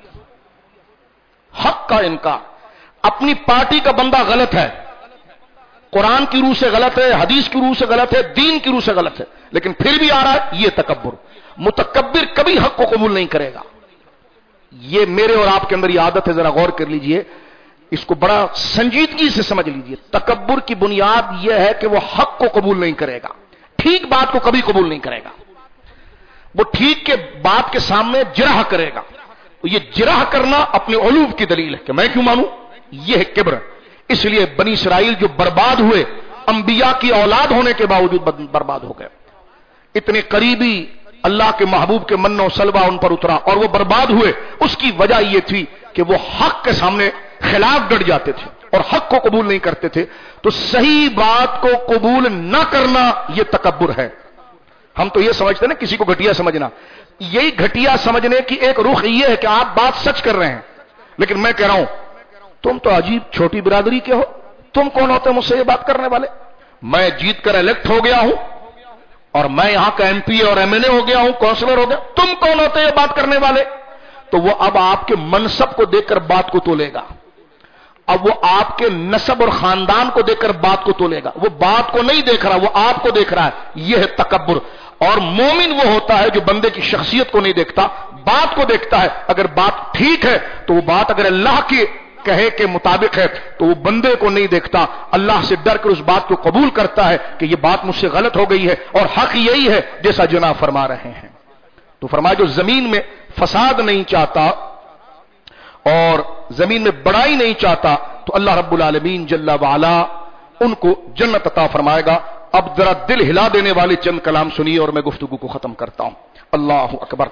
حق کا انکار، اپنی پارٹی کا بندہ غلط ہے، قرآن کی روح سے غلط ہے، حدیث کی روح سے غلط ہے، دین کی روح سے غلط ہے، لیکن پھر بھی آ رہا ہے، یہ تکبر. متکبر کبھی حق کو قبول نہیں کرے گا. یہ میرے اور آپ کے اندر یہ عادت ہے، ذرا غور کر لیجئے، اس کو بڑا سنجیدگی سے سمجھ لیجئے. تکبر کی بنیاد یہ ہے کہ وہ حق کو قبول نہیں کرے گا، ٹھیک بات کو کبھی قبول نہیں کرے گا، وہ ٹھیک کے بات کے سامنے جرح کرے گا. یہ جرح کرنا اپنے علوم کی دلیل ہے کہ میں کیوں مانوں، یہ ہے کبر. اس لیے بنی اسرائیل جو برباد ہوئے، انبیاء کی اولاد ہونے کے باوجود برباد ہو گئے. اتنے قریبی اللہ کے محبوب کے من و سلوہ ان پر اترا اور وہ برباد ہوئے. اس کی وجہ یہ تھی کہ وہ حق کے سامنے خلاف ڈٹ جاتے تھے اور حق کو قبول نہیں کرتے تھے. تو صحیح بات کو قبول نہ کرنا یہ تکبر ہے. ہم تو یہ سمجھتے ہیں نا کسی کو گھٹیا سمجھنا، یہی گھٹیا سمجھنے کی ایک رخ یہ ہے کہ آپ بات سچ کر رہے ہیں، لیکن میں کہہ رہا ہوں تم تو عجیب چھوٹی برادری کے ہو، تم کون ہوتے مجھ سے یہ بات کرنے والے؟ میں جیت کر الیکٹ ہو گیا ہوں اور میں یہاں کا ایم پی اور ایم این اے ہو گیا ہوں، کونسلر ہو گیا، تم کون ہوتے یہ بات کرنے والے؟ تو وہ اب آپ کے منصب کو دیکھ کر بات کو تولے گا، اب وہ آپ کے نسب اور خاندان کو دیکھ کر بات کو تولے گا، وہ بات کو نہیں دیکھ رہا، وہ آپ کو دیکھ رہا ہے۔ یہ ہے تکبر۔ اور مومن وہ ہوتا ہے جو بندے کی شخصیت کو نہیں دیکھتا، بات کو دیکھتا ہے۔ اگر بات ٹھیک ہے تو وہ بات اگر اللہ کے کہے کے مطابق ہے تو وہ بندے کو نہیں دیکھتا، اللہ سے ڈر کر اس بات کو قبول کرتا ہے کہ یہ بات مجھ سے غلط ہو گئی ہے اور حق یہی ہے جیسا جناب فرما رہے ہیں۔ تو فرمایا جو زمین میں فساد نہیں چاہتا اور زمین میں بڑائی نہیں چاہتا تو اللہ رب العالمین جل وعلا ان کو جنت عطا فرمائے گا۔ اب ذرا دل ہلا دینے والے چند کلام سنیے اور میں گفتگو کو ختم کرتا ہوں۔ اللہ اکبر۔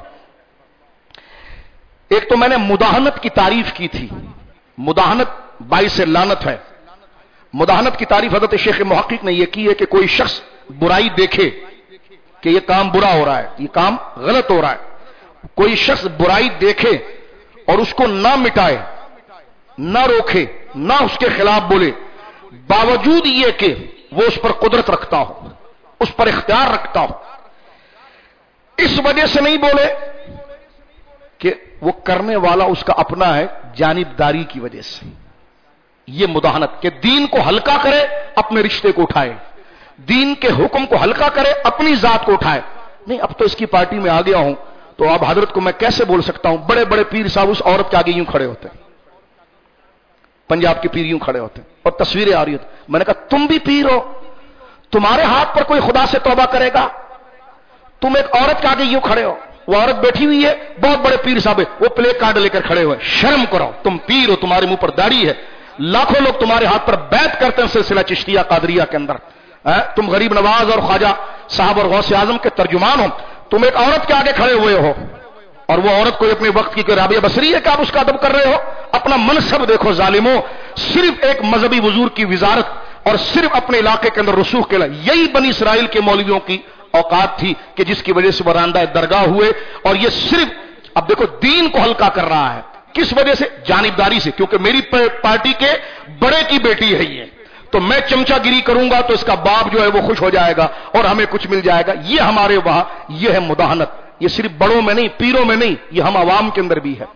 ایک تو میں نے مداہنت کی تعریف کی تھی، مداہنت باعث لعنت ہے۔ مداہنت کی تعریف حضرت شیخ محقق نے یہ کی ہے کہ کوئی شخص برائی دیکھے کہ یہ کام برا ہو رہا ہے، یہ کام غلط ہو رہا ہے، کوئی شخص برائی دیکھے اور اس کو نہ مٹائے، نہ روکے، نہ اس کے خلاف بولے، باوجود یہ کہ وہ اس پر قدرت رکھتا ہو، اس پر اختیار رکھتا ہو، اس وجہ سے نہیں بولے کہ وہ کرنے والا اس کا اپنا ہے، جانبداری کی وجہ سے۔ یہ مداہنت کہ دین کو ہلکا کرے، اپنے رشتے کو اٹھائے، دین کے حکم کو ہلکا کرے، اپنی ذات کو اٹھائے۔ نہیں اب تو اس کی پارٹی میں آ گیا ہوں تو اب حضرت کو میں کیسے بول سکتا ہوں؟ بڑے بڑے پیر صاحب اس عورت کے آگے یوں کھڑے ہوتے ہیں، پنجاب کے پیر یوں کھڑے ہوتے ہیں اور تصویریں آ رہی ہوتی۔ میں نے کہا تم بھی پیر ہو، تمہارے ہاتھ پر کوئی خدا سے توبہ کرے گا؟ تم ایک عورت کے آگے یوں کھڑے ہو، وہ عورت بیٹھی ہوئی ہے، بہت بڑے پیر صاحب ہے، وہ پلے کارڈ لے کر کھڑے ہوئے۔ شرم کرو، تم پیر ہو، تمہارے منہ پر داڑھی ہے، لاکھوں لوگ تمہارے ہاتھ پر بیعت کرتے ہیں سلسلہ چشتیہ قادریہ کے اندر، تم غریب نواز اور خواجہ صاحب اور غوث اعظم کے ترجمان ہو، تم ایک عورت کے آگے کھڑے ہوئے ہو، اور وہ عورت کوئی اپنے وقت کی کوئی رابعہ بصری ہے کہ آپ اس کا ادب کر رہے ہو؟ اپنا منصب دیکھو ظالموں، صرف ایک مذہبی وزور کی وزارت اور صرف اپنے علاقے کے اندر رسوخ کے لئے، یہی بنی اسرائیل کے مولویوں کی اوقات تھی کہ جس کی وجہ سے وہ راندہ درگاہ ہوئے، اور یہ صرف اب دیکھو دین کو ہلکا کر رہا ہے۔ کس وجہ سے؟ جانبداری سے، کیونکہ میری پارٹی کے بڑے کی بیٹی ہے یہ، تو میں چمچا گیری کروں گا تو اس کا باپ جو ہے وہ خوش ہو جائے گا اور ہمیں کچھ مل جائے گا۔ یہ ہمارے وہاں یہ ہے مداہنت۔ یہ صرف بڑوں میں نہیں، پیروں میں نہیں، یہ ہم عوام کے اندر بھی ہے۔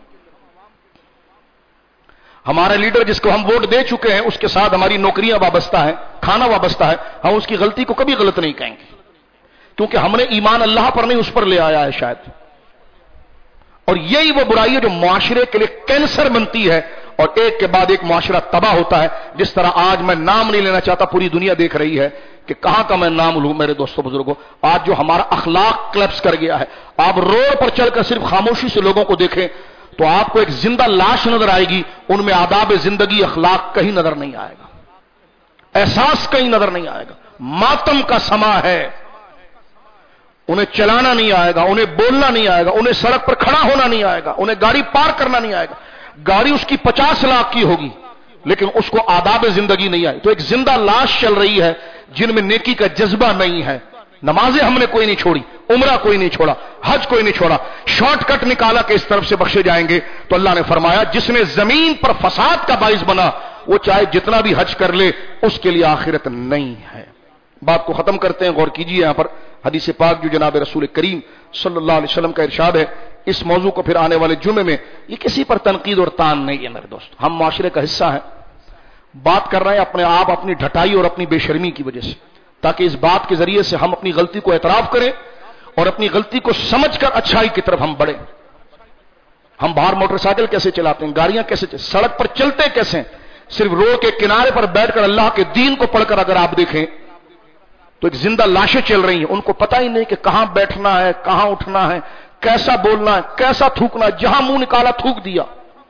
ہمارا لیڈر جس کو ہم ووٹ دے چکے ہیں اس کے ساتھ ہماری نوکریاں وابستہ ہیں، کھانا وابستہ ہے، ہم اس کی غلطی کو کبھی غلط نہیں کہیں گے، کیونکہ ہم نے ایمان اللہ پر نہیں اس پر لے آیا ہے شاید۔ اور یہی وہ برائی ہے جو معاشرے کے لیے کینسر بنتی ہے اور ایک کے بعد ایک معاشرہ تباہ ہوتا ہے۔ جس طرح آج میں نام نہیں لینا چاہتا، پوری دنیا دیکھ رہی ہے کہ کہاں کا میں نام لوں میرے دوستوں بزرگوں، آج جو ہمارا اخلاق کلیپس کر گیا ہے۔ آپ روڈ پر چل کر صرف خاموشی سے لوگوں کو دیکھیں تو آپ کو ایک زندہ لاش نظر آئے گی، ان میں آداب زندگی اخلاق کہیں نظر نہیں آئے گا، احساس کہیں نظر نہیں آئے گا۔ ماتم کا سما ہے، انہیں چلانا نہیں آئے گا، انہیں بولنا نہیں آئے گا، انہیں سڑک پر کھڑا ہونا نہیں آئے گا، انہیں گاڑی پار کرنا نہیں آئے گا، گاڑی اس کی پچاس لاکھ کی ہوگی لیکن اس کو آداب زندگی نہیں آئی۔ تو ایک زندہ لاش چل رہی ہے جن میں نیکی کا جذبہ نہیں ہے۔ نمازیں ہم نے کوئی نہیں چھوڑی، عمرہ کوئی نہیں چھوڑا، حج کوئی نہیں چھوڑا، شارٹ کٹ نکالا کہ اس طرف سے بخشے جائیں گے۔ تو اللہ نے فرمایا جس نے زمین پر فساد کا باعث بنا وہ چاہے جتنا بھی حج کر لے اس کے لیے آخرت نہیں ہے۔ بات کو ختم کرتے ہیں، غور کیجیے یہاں پر حدیث پاک جو جناب رسول کریم صلی اللہ علیہ وسلم کا ارشاد ہے۔ اس موضوع کو پھر آنے والے جمعے میں، یہ کسی پر تنقید اور تان نہیں ہے میرے دوست، ہم معاشرے کا حصہ ہیں، بات کر رہے ہیں اپنے آپ اپنی ڈھٹائی اور اپنی بے شرمی کی وجہ سے، تاکہ اس بات کے ذریعے سے ہم اپنی غلطی کو اعتراف کریں اور اپنی غلطی کو سمجھ کر اچھائی کی طرف ہم بڑھیں۔ ہم باہر موٹر سائیکل کیسے چلاتے ہیں، گاڑیاں کیسے چل... سڑک پر چلتے کیسے ہیں؟ صرف روڈ کے کنارے پر بیٹھ کر اللہ کے دین کو پڑھ کر اگر آپ دیکھیں تو ایک زندہ لاشیں چل رہی ہیں، ان کو پتہ ہی نہیں کہ کہاں بیٹھنا ہے، کہاں اٹھنا ہے، کیسا بولنا ہے، کیسا تھوکنا ہے، جہاں منہ نکالا تھوک دیا،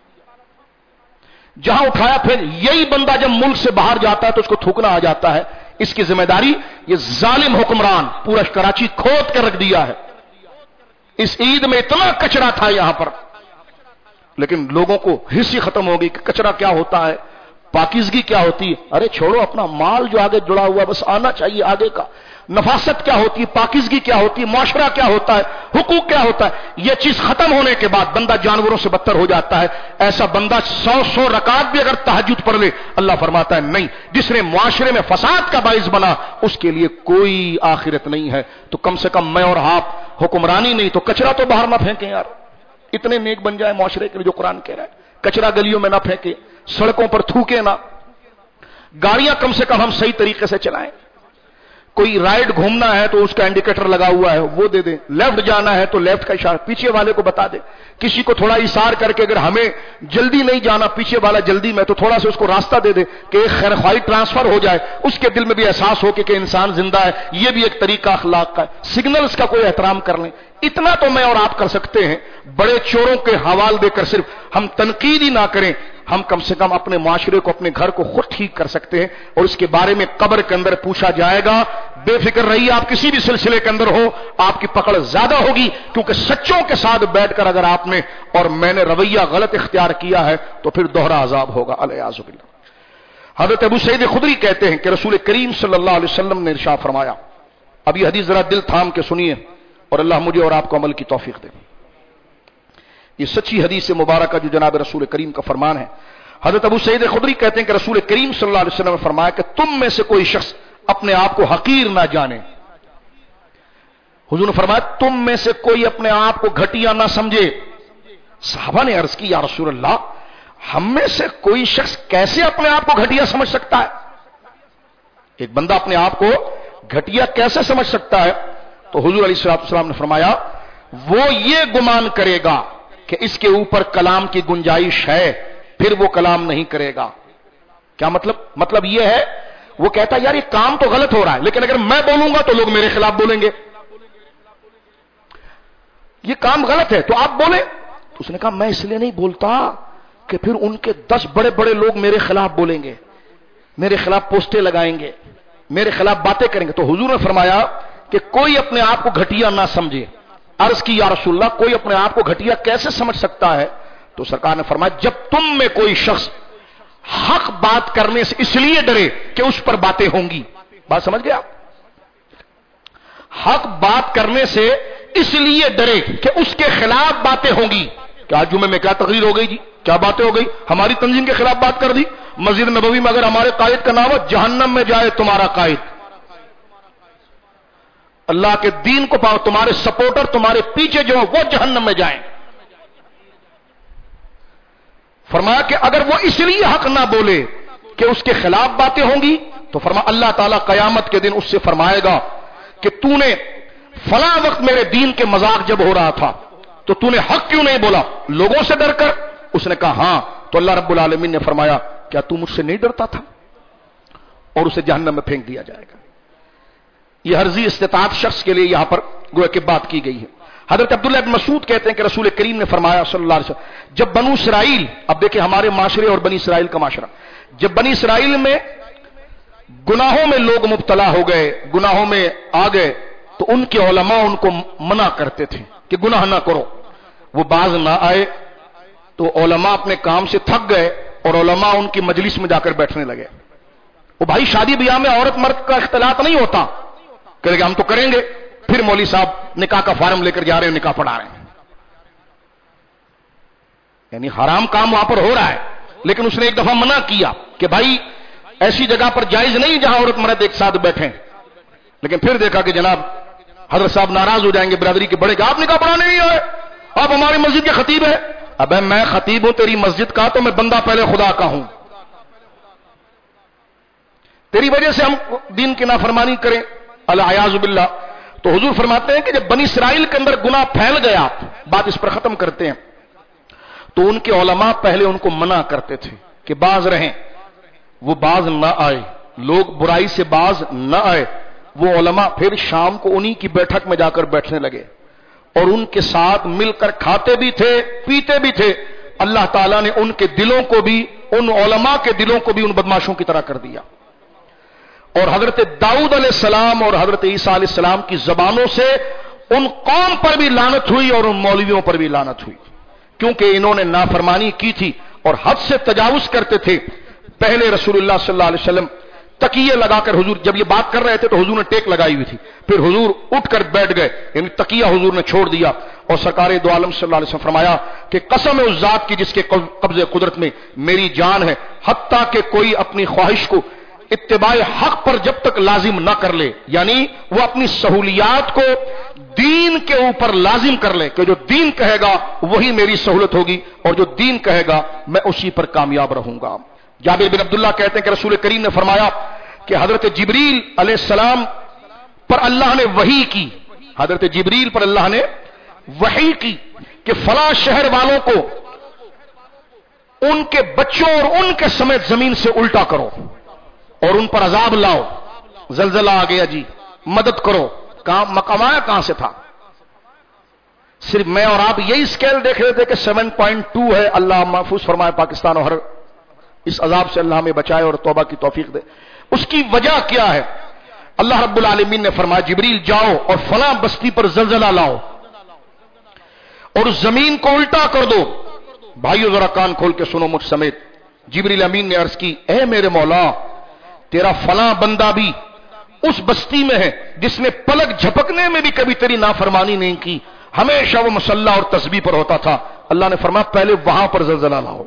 جہاں اٹھایا پھر۔ یہی بندہ جب ملک سے باہر جاتا ہے تو اس کو تھوکنا آ جاتا ہے۔ اس کی ذمہ داری یہ ظالم حکمران پورا کراچی کھود کر رکھ دیا ہے۔ اس عید میں اتنا کچرا تھا یہاں پر، لیکن لوگوں کو حس ہی ختم ہو گئی کہ کچرا کیا ہوتا ہے، پاکیزگی کیا ہوتی ہے۔ ارے چھوڑو، اپنا مال جو آگے جڑا ہوا بس آنا چاہیے آگے کا۔ نفاست کیا ہوتی ہے، پاکیزگی کیا ہوتی ہے، معاشرہ کیا ہوتا ہے، حقوق کیا ہوتا ہے، یہ چیز ختم ہونے کے بعد بندہ جانوروں سے بدتر ہو جاتا ہے۔ ایسا بندہ سو سو رکعت بھی اگر تہجد پڑھ لے، اللہ فرماتا ہے نہیں، جس نے معاشرے میں فساد کا باعث بنا اس کے لیے کوئی آخرت نہیں ہے۔ تو کم سے کم میں اور آپ حکمرانی نہیں تو کچرا تو باہر نہ پھینکیں یار۔ اتنے نیک بن جائے معاشرے کے لیے جو قرآن کہہ رہا ہے. کچرا گلیوں میں نہ پھینکے, سڑکوں پر تھوکے نہ, گاڑیاں کم سے کم ہم صحیح طریقے سے چلائیں. کوئی رائٹ گھومنا ہے تو اس کا انڈیکیٹر لگا ہوا ہے وہ دے دیں, لیفٹ جانا ہے تو لیفٹ کا اشارہ پیچھے والے کو بتا دے. کسی کو تھوڑا اشار کر کے اگر ہمیں جلدی نہیں جانا, پیچھے والا جلدی میں, تو تھوڑا سا اس کو راستہ دے دے کہ ایک خیر خواہی ٹرانسفر ہو جائے, اس کے دل میں بھی احساس ہو کہ, کہ انسان زندہ ہے. یہ بھی ایک طریقہ اخلاق کا ہے. سگنلز کا کوئی احترام کر لیں. اتنا تو میں اور آپ کر سکتے ہیں. بڑے چوروں کے حوالے دے کر صرف ہم تنقید ہی نہ کریں, ہم کم سے کم اپنے معاشرے کو, اپنے گھر کو خود ٹھیک کر سکتے ہیں. اور اس کے بارے میں قبر کے اندر پوچھا جائے گا. بے فکر رہیے, آپ کسی بھی سلسلے کے اندر ہو, آپ کی پکڑ زیادہ ہوگی, کیونکہ سچوں کے ساتھ بیٹھ کر اگر آپ نے اور میں نے رویہ غلط اختیار کیا ہے تو پھر دوہرا عذاب ہوگا. الیاذ باللہ. حضرت ابو سعید خدری کہتے ہیں کہ رسول کریم صلی اللہ علیہ وسلم نے ارشاد فرمایا, اب یہ حدیث ذرا دل تھام کے سنیے اور اللہ مجھے اور آپ کو عمل کی توفیق دے. یہ سچی حدیث مبارکہ جو جناب رسول کریم کا فرمان ہے. حضرت ابو سعید خدری کہتے ہیں کہ رسول کریم صلی اللہ علیہ وسلم نے فرمایا کہ تم میں سے کوئی شخص اپنے آپ کو حقیر نہ جانے. حضور نے فرمایا تم میں سے کوئی اپنے آپ کو گھٹیا نہ سمجھے. صحابہ نے عرض کی, یا رسول اللہ, ہم میں سے کوئی شخص کیسے اپنے آپ کو گھٹیا سمجھ سکتا ہے؟ ایک بندہ اپنے آپ کو گھٹیا کیسے سمجھ سکتا ہے؟ تو حضور علیہ الصلوۃ والسلام نے فرمایا وہ یہ گمان کرے گا کہ اس کے اوپر کلام کی گنجائش ہے, پھر وہ کلام نہیں کرے گا. کیا مطلب؟ مطلب یہ ہے وہ کہتا ہے یار یہ کام تو غلط ہو رہا ہے, لیکن اگر میں بولوں گا تو لوگ میرے خلاف بولیں گے. یہ کام غلط ہے تو آپ بولیں. تو اس نے کہا میں اس لیے نہیں بولتا کہ پھر ان کے دس بڑے بڑے لوگ میرے خلاف بولیں گے, میرے خلاف پوسٹیں لگائیں گے, میرے خلاف باتیں کریں گے. تو حضور نے فرمایا کہ کوئی اپنے آپ کو گھٹیا نہ سمجھے. عرض کی یا رسول اللہ کوئی اپنے آپ کو گھٹیا کیسے سمجھ سکتا ہے؟ تو سرکار نے فرمایا جب تم میں کوئی شخص حق بات کرنے سے اس لیے ڈرے کہ اس پر باتیں ہوں گی. بات سمجھ گیا؟ حق بات کرنے سے اس لیے ڈرے کہ اس کے خلاف باتیں ہوں گی. کیا جمعے میں کیا تقریر ہو گئی جی, کیا باتیں ہو گئی, ہماری تنظیم کے خلاف بات کر دی. مسجد نبوی میں اگر ہمارے قائد کا نام ہو, جہنم میں جائے تمہارا قائد. اللہ کے دین کو پاؤ, تمہارے سپورٹر تمہارے پیچھے جو وہ جہنم میں جائیں. فرمایا کہ اگر وہ اس لیے حق نہ بولے کہ اس کے خلاف باتیں ہوں گی, تو فرمایا اللہ تعالیٰ قیامت کے دن اس سے فرمائے گا کہ تو نے فلاں وقت میرے دین کے مذاق جب ہو رہا تھا تو تو نے حق کیوں نہیں بولا, لوگوں سے ڈر کر؟ اس نے کہا ہاں. تو اللہ رب العالمین نے فرمایا کیا تو مجھ سے نہیں ڈرتا تھا, اور اسے جہنم میں پھینک دیا جائے گا. یہ عرضی استطاعت شخص کے لیے یہاں پر گویا کہ بات کی گئی ہے. حضرت عبداللہ بن مسعود کہتے ہیں کہ رسول کریم نے فرمایا صلی اللہ علیہ وسلم, جب بنو اسرائیل, اب دیکھیں ہمارے معاشرے اور بنی اسرائیل کا معاشرہ, جب بنی اسرائیل میں گناہوں میں لوگ مبتلا ہو گئے, گناہوں میں آ گئے, تو ان کے علماء ان کو منع کرتے تھے کہ گناہ نہ کرو. وہ باز نہ آئے تو علماء اپنے کام سے تھک گئے اور علماء ان کی مجلس میں جا کر بیٹھنے لگے. وہ بھائی شادی بیاہ میں عورت مرد کا اختلاط نہیں ہوتا, کہ ہم تو کریں گے. پھر مولوی صاحب نکاح کا فارم لے کر جا رہے ہیں, نکاح پڑھا رہے ہیں. یعنی حرام کام وہاں پر ہو رہا ہے, لیکن اس نے ایک دفعہ منع کیا کہ بھائی ایسی جگہ پر جائز نہیں جہاں عورت مرد ایک ساتھ بیٹھیں. لیکن پھر دیکھا کہ جناب حضرت صاحب ناراض ہو جائیں گے برادری کے بڑے, کہ آپ نکاح پڑھانے نہیں آئے, آپ ہماری مسجد کے خطیب ہیں. ابے میں خطیب ہوں تیری مسجد کا, تو میں بندہ پہلے خدا کا ہوں. تیری وجہ سے ہم دین کی نافرمانی کریں, الیاذ باللہ. تو حضور فرماتے ہیں کہ جب بنی اسرائیل کے اندر گناہ پھیل گیا, بات اس پر ختم کرتے ہیں, تو ان کے علماء پہلے ان کو منع کرتے تھے کہ باز رہیں. وہ باز نہ آئے, لوگ برائی سے باز نہ آئے. وہ علماء پھر شام کو انہی کی بیٹھک میں جا کر بیٹھنے لگے اور ان کے ساتھ مل کر کھاتے بھی تھے, پیتے بھی تھے. اللہ تعالیٰ نے ان کے دلوں کو بھی, ان علماء کے دلوں کو بھی ان بدماشوں کی طرح کر دیا. اور حضرت داؤد علیہ السلام اور حضرت عیسیٰ علیہ السلام کی زبانوں سے ان قوم پر بھی لعنت ہوئی اور ان مولویوں پر بھی لعنت ہوئی, کیونکہ انہوں نے نافرمانی کی تھی اور حد سے تجاوز کرتے تھے. پہلے رسول اللہ صلی اللہ علیہ وسلم تکیے لگا کر, حضور جب یہ بات کر رہے تھے تو حضور نے ٹیک لگائی ہوئی تھی, پھر حضور اٹھ کر بیٹھ گئے, یعنی تکیہ حضور نے چھوڑ دیا. اور سرکار دو عالم صلی اللہ علیہ وسلم فرمایا کہ قسم ہے اس ذات کی جس کے قبضے قدرت میں میری جان ہے, حتیٰ کہ کوئی اپنی خواہش کو اتباع حق پر جب تک لازم نہ کر لے, یعنی وہ اپنی سہولیات کو دین کے اوپر لازم کر لے کہ جو دین کہے گا وہی میری سہولت ہوگی اور جو دین کہے گا میں اسی پر کامیاب رہوں گا۔ جابر بن عبداللہ کہتے ہیں کہ رسول کریم نے فرمایا کہ حضرت جبریل علیہ السلام پر اللہ نے وحی کی، حضرت جبریل پر اللہ نے وحی کی کہ فلاں شہر والوں کو ان کے بچوں اور ان کے سمیت زمین سے الٹا کرو اور ان پر عذاب لاؤ، زلزلہ آ گیا جی، مدد کرو۔ کہاں مقام آیا کہاں سے تھا؟ صرف میں اور آپ یہی اسکیل دیکھ رہے تھے کہ سیون پوائنٹ ٹو ہے، اللہ محفوظ فرمائے پاکستان اور ہر اس عذاب سے اللہ ہمیں بچائے اور توبہ کی توفیق دے۔ اس کی وجہ کیا ہے؟ اللہ رب العالمین نے فرمایا جبریل جاؤ اور فلاں بستی پر زلزلہ لاؤ اور اس زمین کو الٹا کر دو۔ بھائیو ذرا کان کھول کے سنو مجھ سمیت، جبریل امین نے عرض کی اے میرے مولا، تیرا فلاں بندہ بھی اس بستی میں ہے جس نے پلک جھپکنے میں بھی کبھی تیری نافرمانی نہیں کی، ہمیشہ وہ مصلی اور تسبیح پر ہوتا تھا۔ اللہ نے فرمایا پہلے وہاں پر زلزلہ لاؤ۔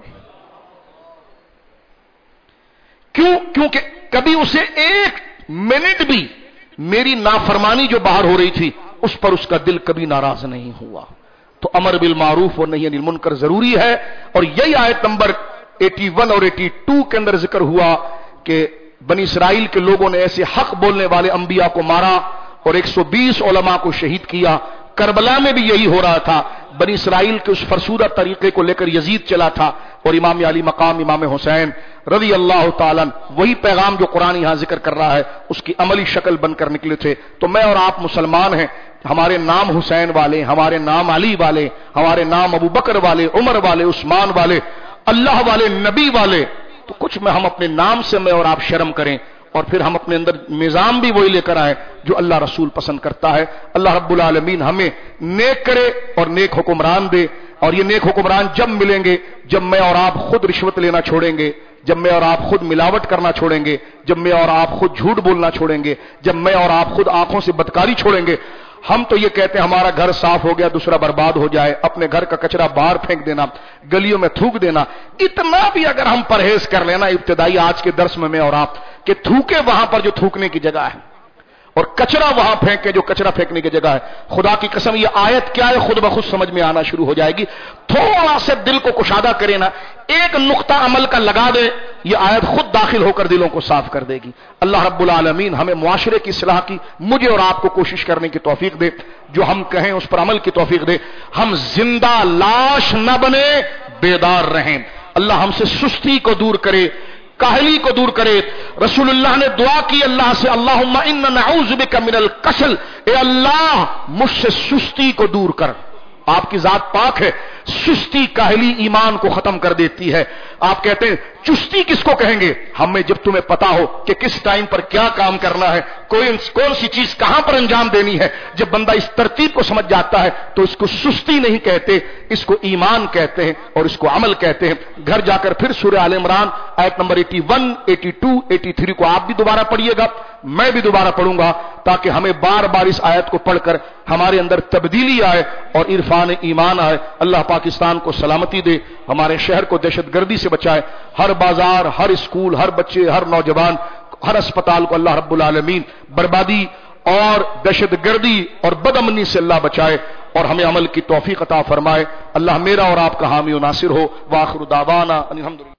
کیوں؟ کیونکہ کبھی اسے ایک منٹ بھی میری نافرمانی جو باہر ہو رہی تھی اس پر اس کا دل کبھی ناراض نہیں ہوا۔ تو امر بالمعروف اور نہی عن المنکر ضروری ہے، اور یہی آیت نمبر اٹھاسی اور بانوے کے اندر ذکر ہوا کہ بنی اسرائیل کے لوگوں نے ایسے حق بولنے والے انبیاء کو مارا اور ایک سو بیس علماء کو شہید کیا۔ کربلا میں بھی یہی ہو رہا تھا، بنی اسرائیل کے اس فرسودہ طریقے کو لے کر یزید چلا تھا اور امام علی مقام امام حسین رضی اللہ تعالیٰ وہی پیغام جو قرآن یہاں ذکر کر رہا ہے اس کی عملی شکل بن کر نکلے تھے۔ تو میں اور آپ مسلمان ہیں، ہمارے نام حسین والے، ہمارے نام علی والے، ہمارے نام ابو بکر والے، عمر والے، عثمان والے، اللہ والے، نبی والے، تو کچھ میں ہم اپنے نام سے میں اور آپ شرم کریں اور پھر ہم اپنے اندر نظام بھی وہی لے کر آئے جو اللہ رسول پسند کرتا ہے۔ اللہ رب العالمین ہمیں نیک کرے اور نیک حکمران دے، اور یہ نیک حکمران جب ملیں گے جب میں اور آپ خود رشوت لینا چھوڑیں گے، جب میں اور آپ خود ملاوٹ کرنا چھوڑیں گے، جب میں اور آپ خود جھوٹ بولنا چھوڑیں گے، جب میں اور آپ خود آنکھوں سے بدکاری چھوڑیں گے۔ ہم تو یہ کہتے ہیں ہمارا گھر صاف ہو گیا دوسرا برباد ہو جائے، اپنے گھر کا کچرا باہر پھینک دینا، گلیوں میں تھوک دینا، اتنا بھی اگر ہم پرہیز کر لینا ابتدائی آج کے درس میں میں اور آپ کہ تھوکے وہاں پر جو تھوکنے کی جگہ ہے اور کچرا وہاں پھینکے جو کچرا پھینکنے کی جگہ ہے، خدا کی قسم یہ آیت کیا ہے خود بخود سمجھ میں آنا شروع ہو جائے گی۔ تھوڑا سا دل کو کشادہ کرے نا، ایک نقطہ عمل کا لگا دے، یہ آیت خود داخل ہو کر دلوں کو صاف کر دے گی۔ اللہ رب العالمین ہمیں معاشرے کی اصلاح کی مجھے اور آپ کو کوشش کرنے کی توفیق دے، جو ہم کہیں اس پر عمل کی توفیق دے، ہم زندہ لاش نہ بنے، بیدار رہیں۔ اللہ ہم سے سستی کو دور کرے، کاہلی کو دور کرے۔ رسول اللہ نے دعا کی اللہ سے، اللہم انا نعوذ بک من الکسل، اے اللہ مجھ سے سستی کو دور کر۔ آپ کی ذات پاک ہے، سستی کاہلی ایمان کو ختم کر دیتی ہے۔ آپ کہتے ہیں چستی کس کو کہیں گے؟ ہمیں جب تمہیں پتا ہو کہ کس ٹائم پر کیا کام کرنا ہے، کوئی کون سی چیز کہاں پر انجام دینی ہے، جب بندہ اس ترتیب کو سمجھ جاتا ہے تو اس کو سستی نہیں کہتے، اس کو ایمان کہتے ہیں اور اس کو عمل کہتے ہیں۔ گھر جا کر پھر سورہ آل عمران آیت نمبر اکیاسی، باسٹھ، تراسی کو آپ بھی دوبارہ پڑھیے گا، میں بھی دوبارہ پڑھوں گا، تاکہ ہمیں بار بار اس آیت کو پڑھ کر ہمارے اندر تبدیلی آئے اور عرفان ایمان آئے۔ اللہ پاکستان کو سلامتی دے، ہمارے شہر کو دہشت گردی سے بچائے، ہر بازار، ہر اسکول، ہر بچے، ہر نوجوان، ہر اسپتال کو اللہ رب العالمین بربادی اور دہشت گردی اور بدامنی سے اللہ بچائے اور ہمیں عمل کی توفیق عطا فرمائے۔ اللہ میرا اور آپ کا حامی و ناصر ہو۔ وآخر دعوانا ان الحمدللہ۔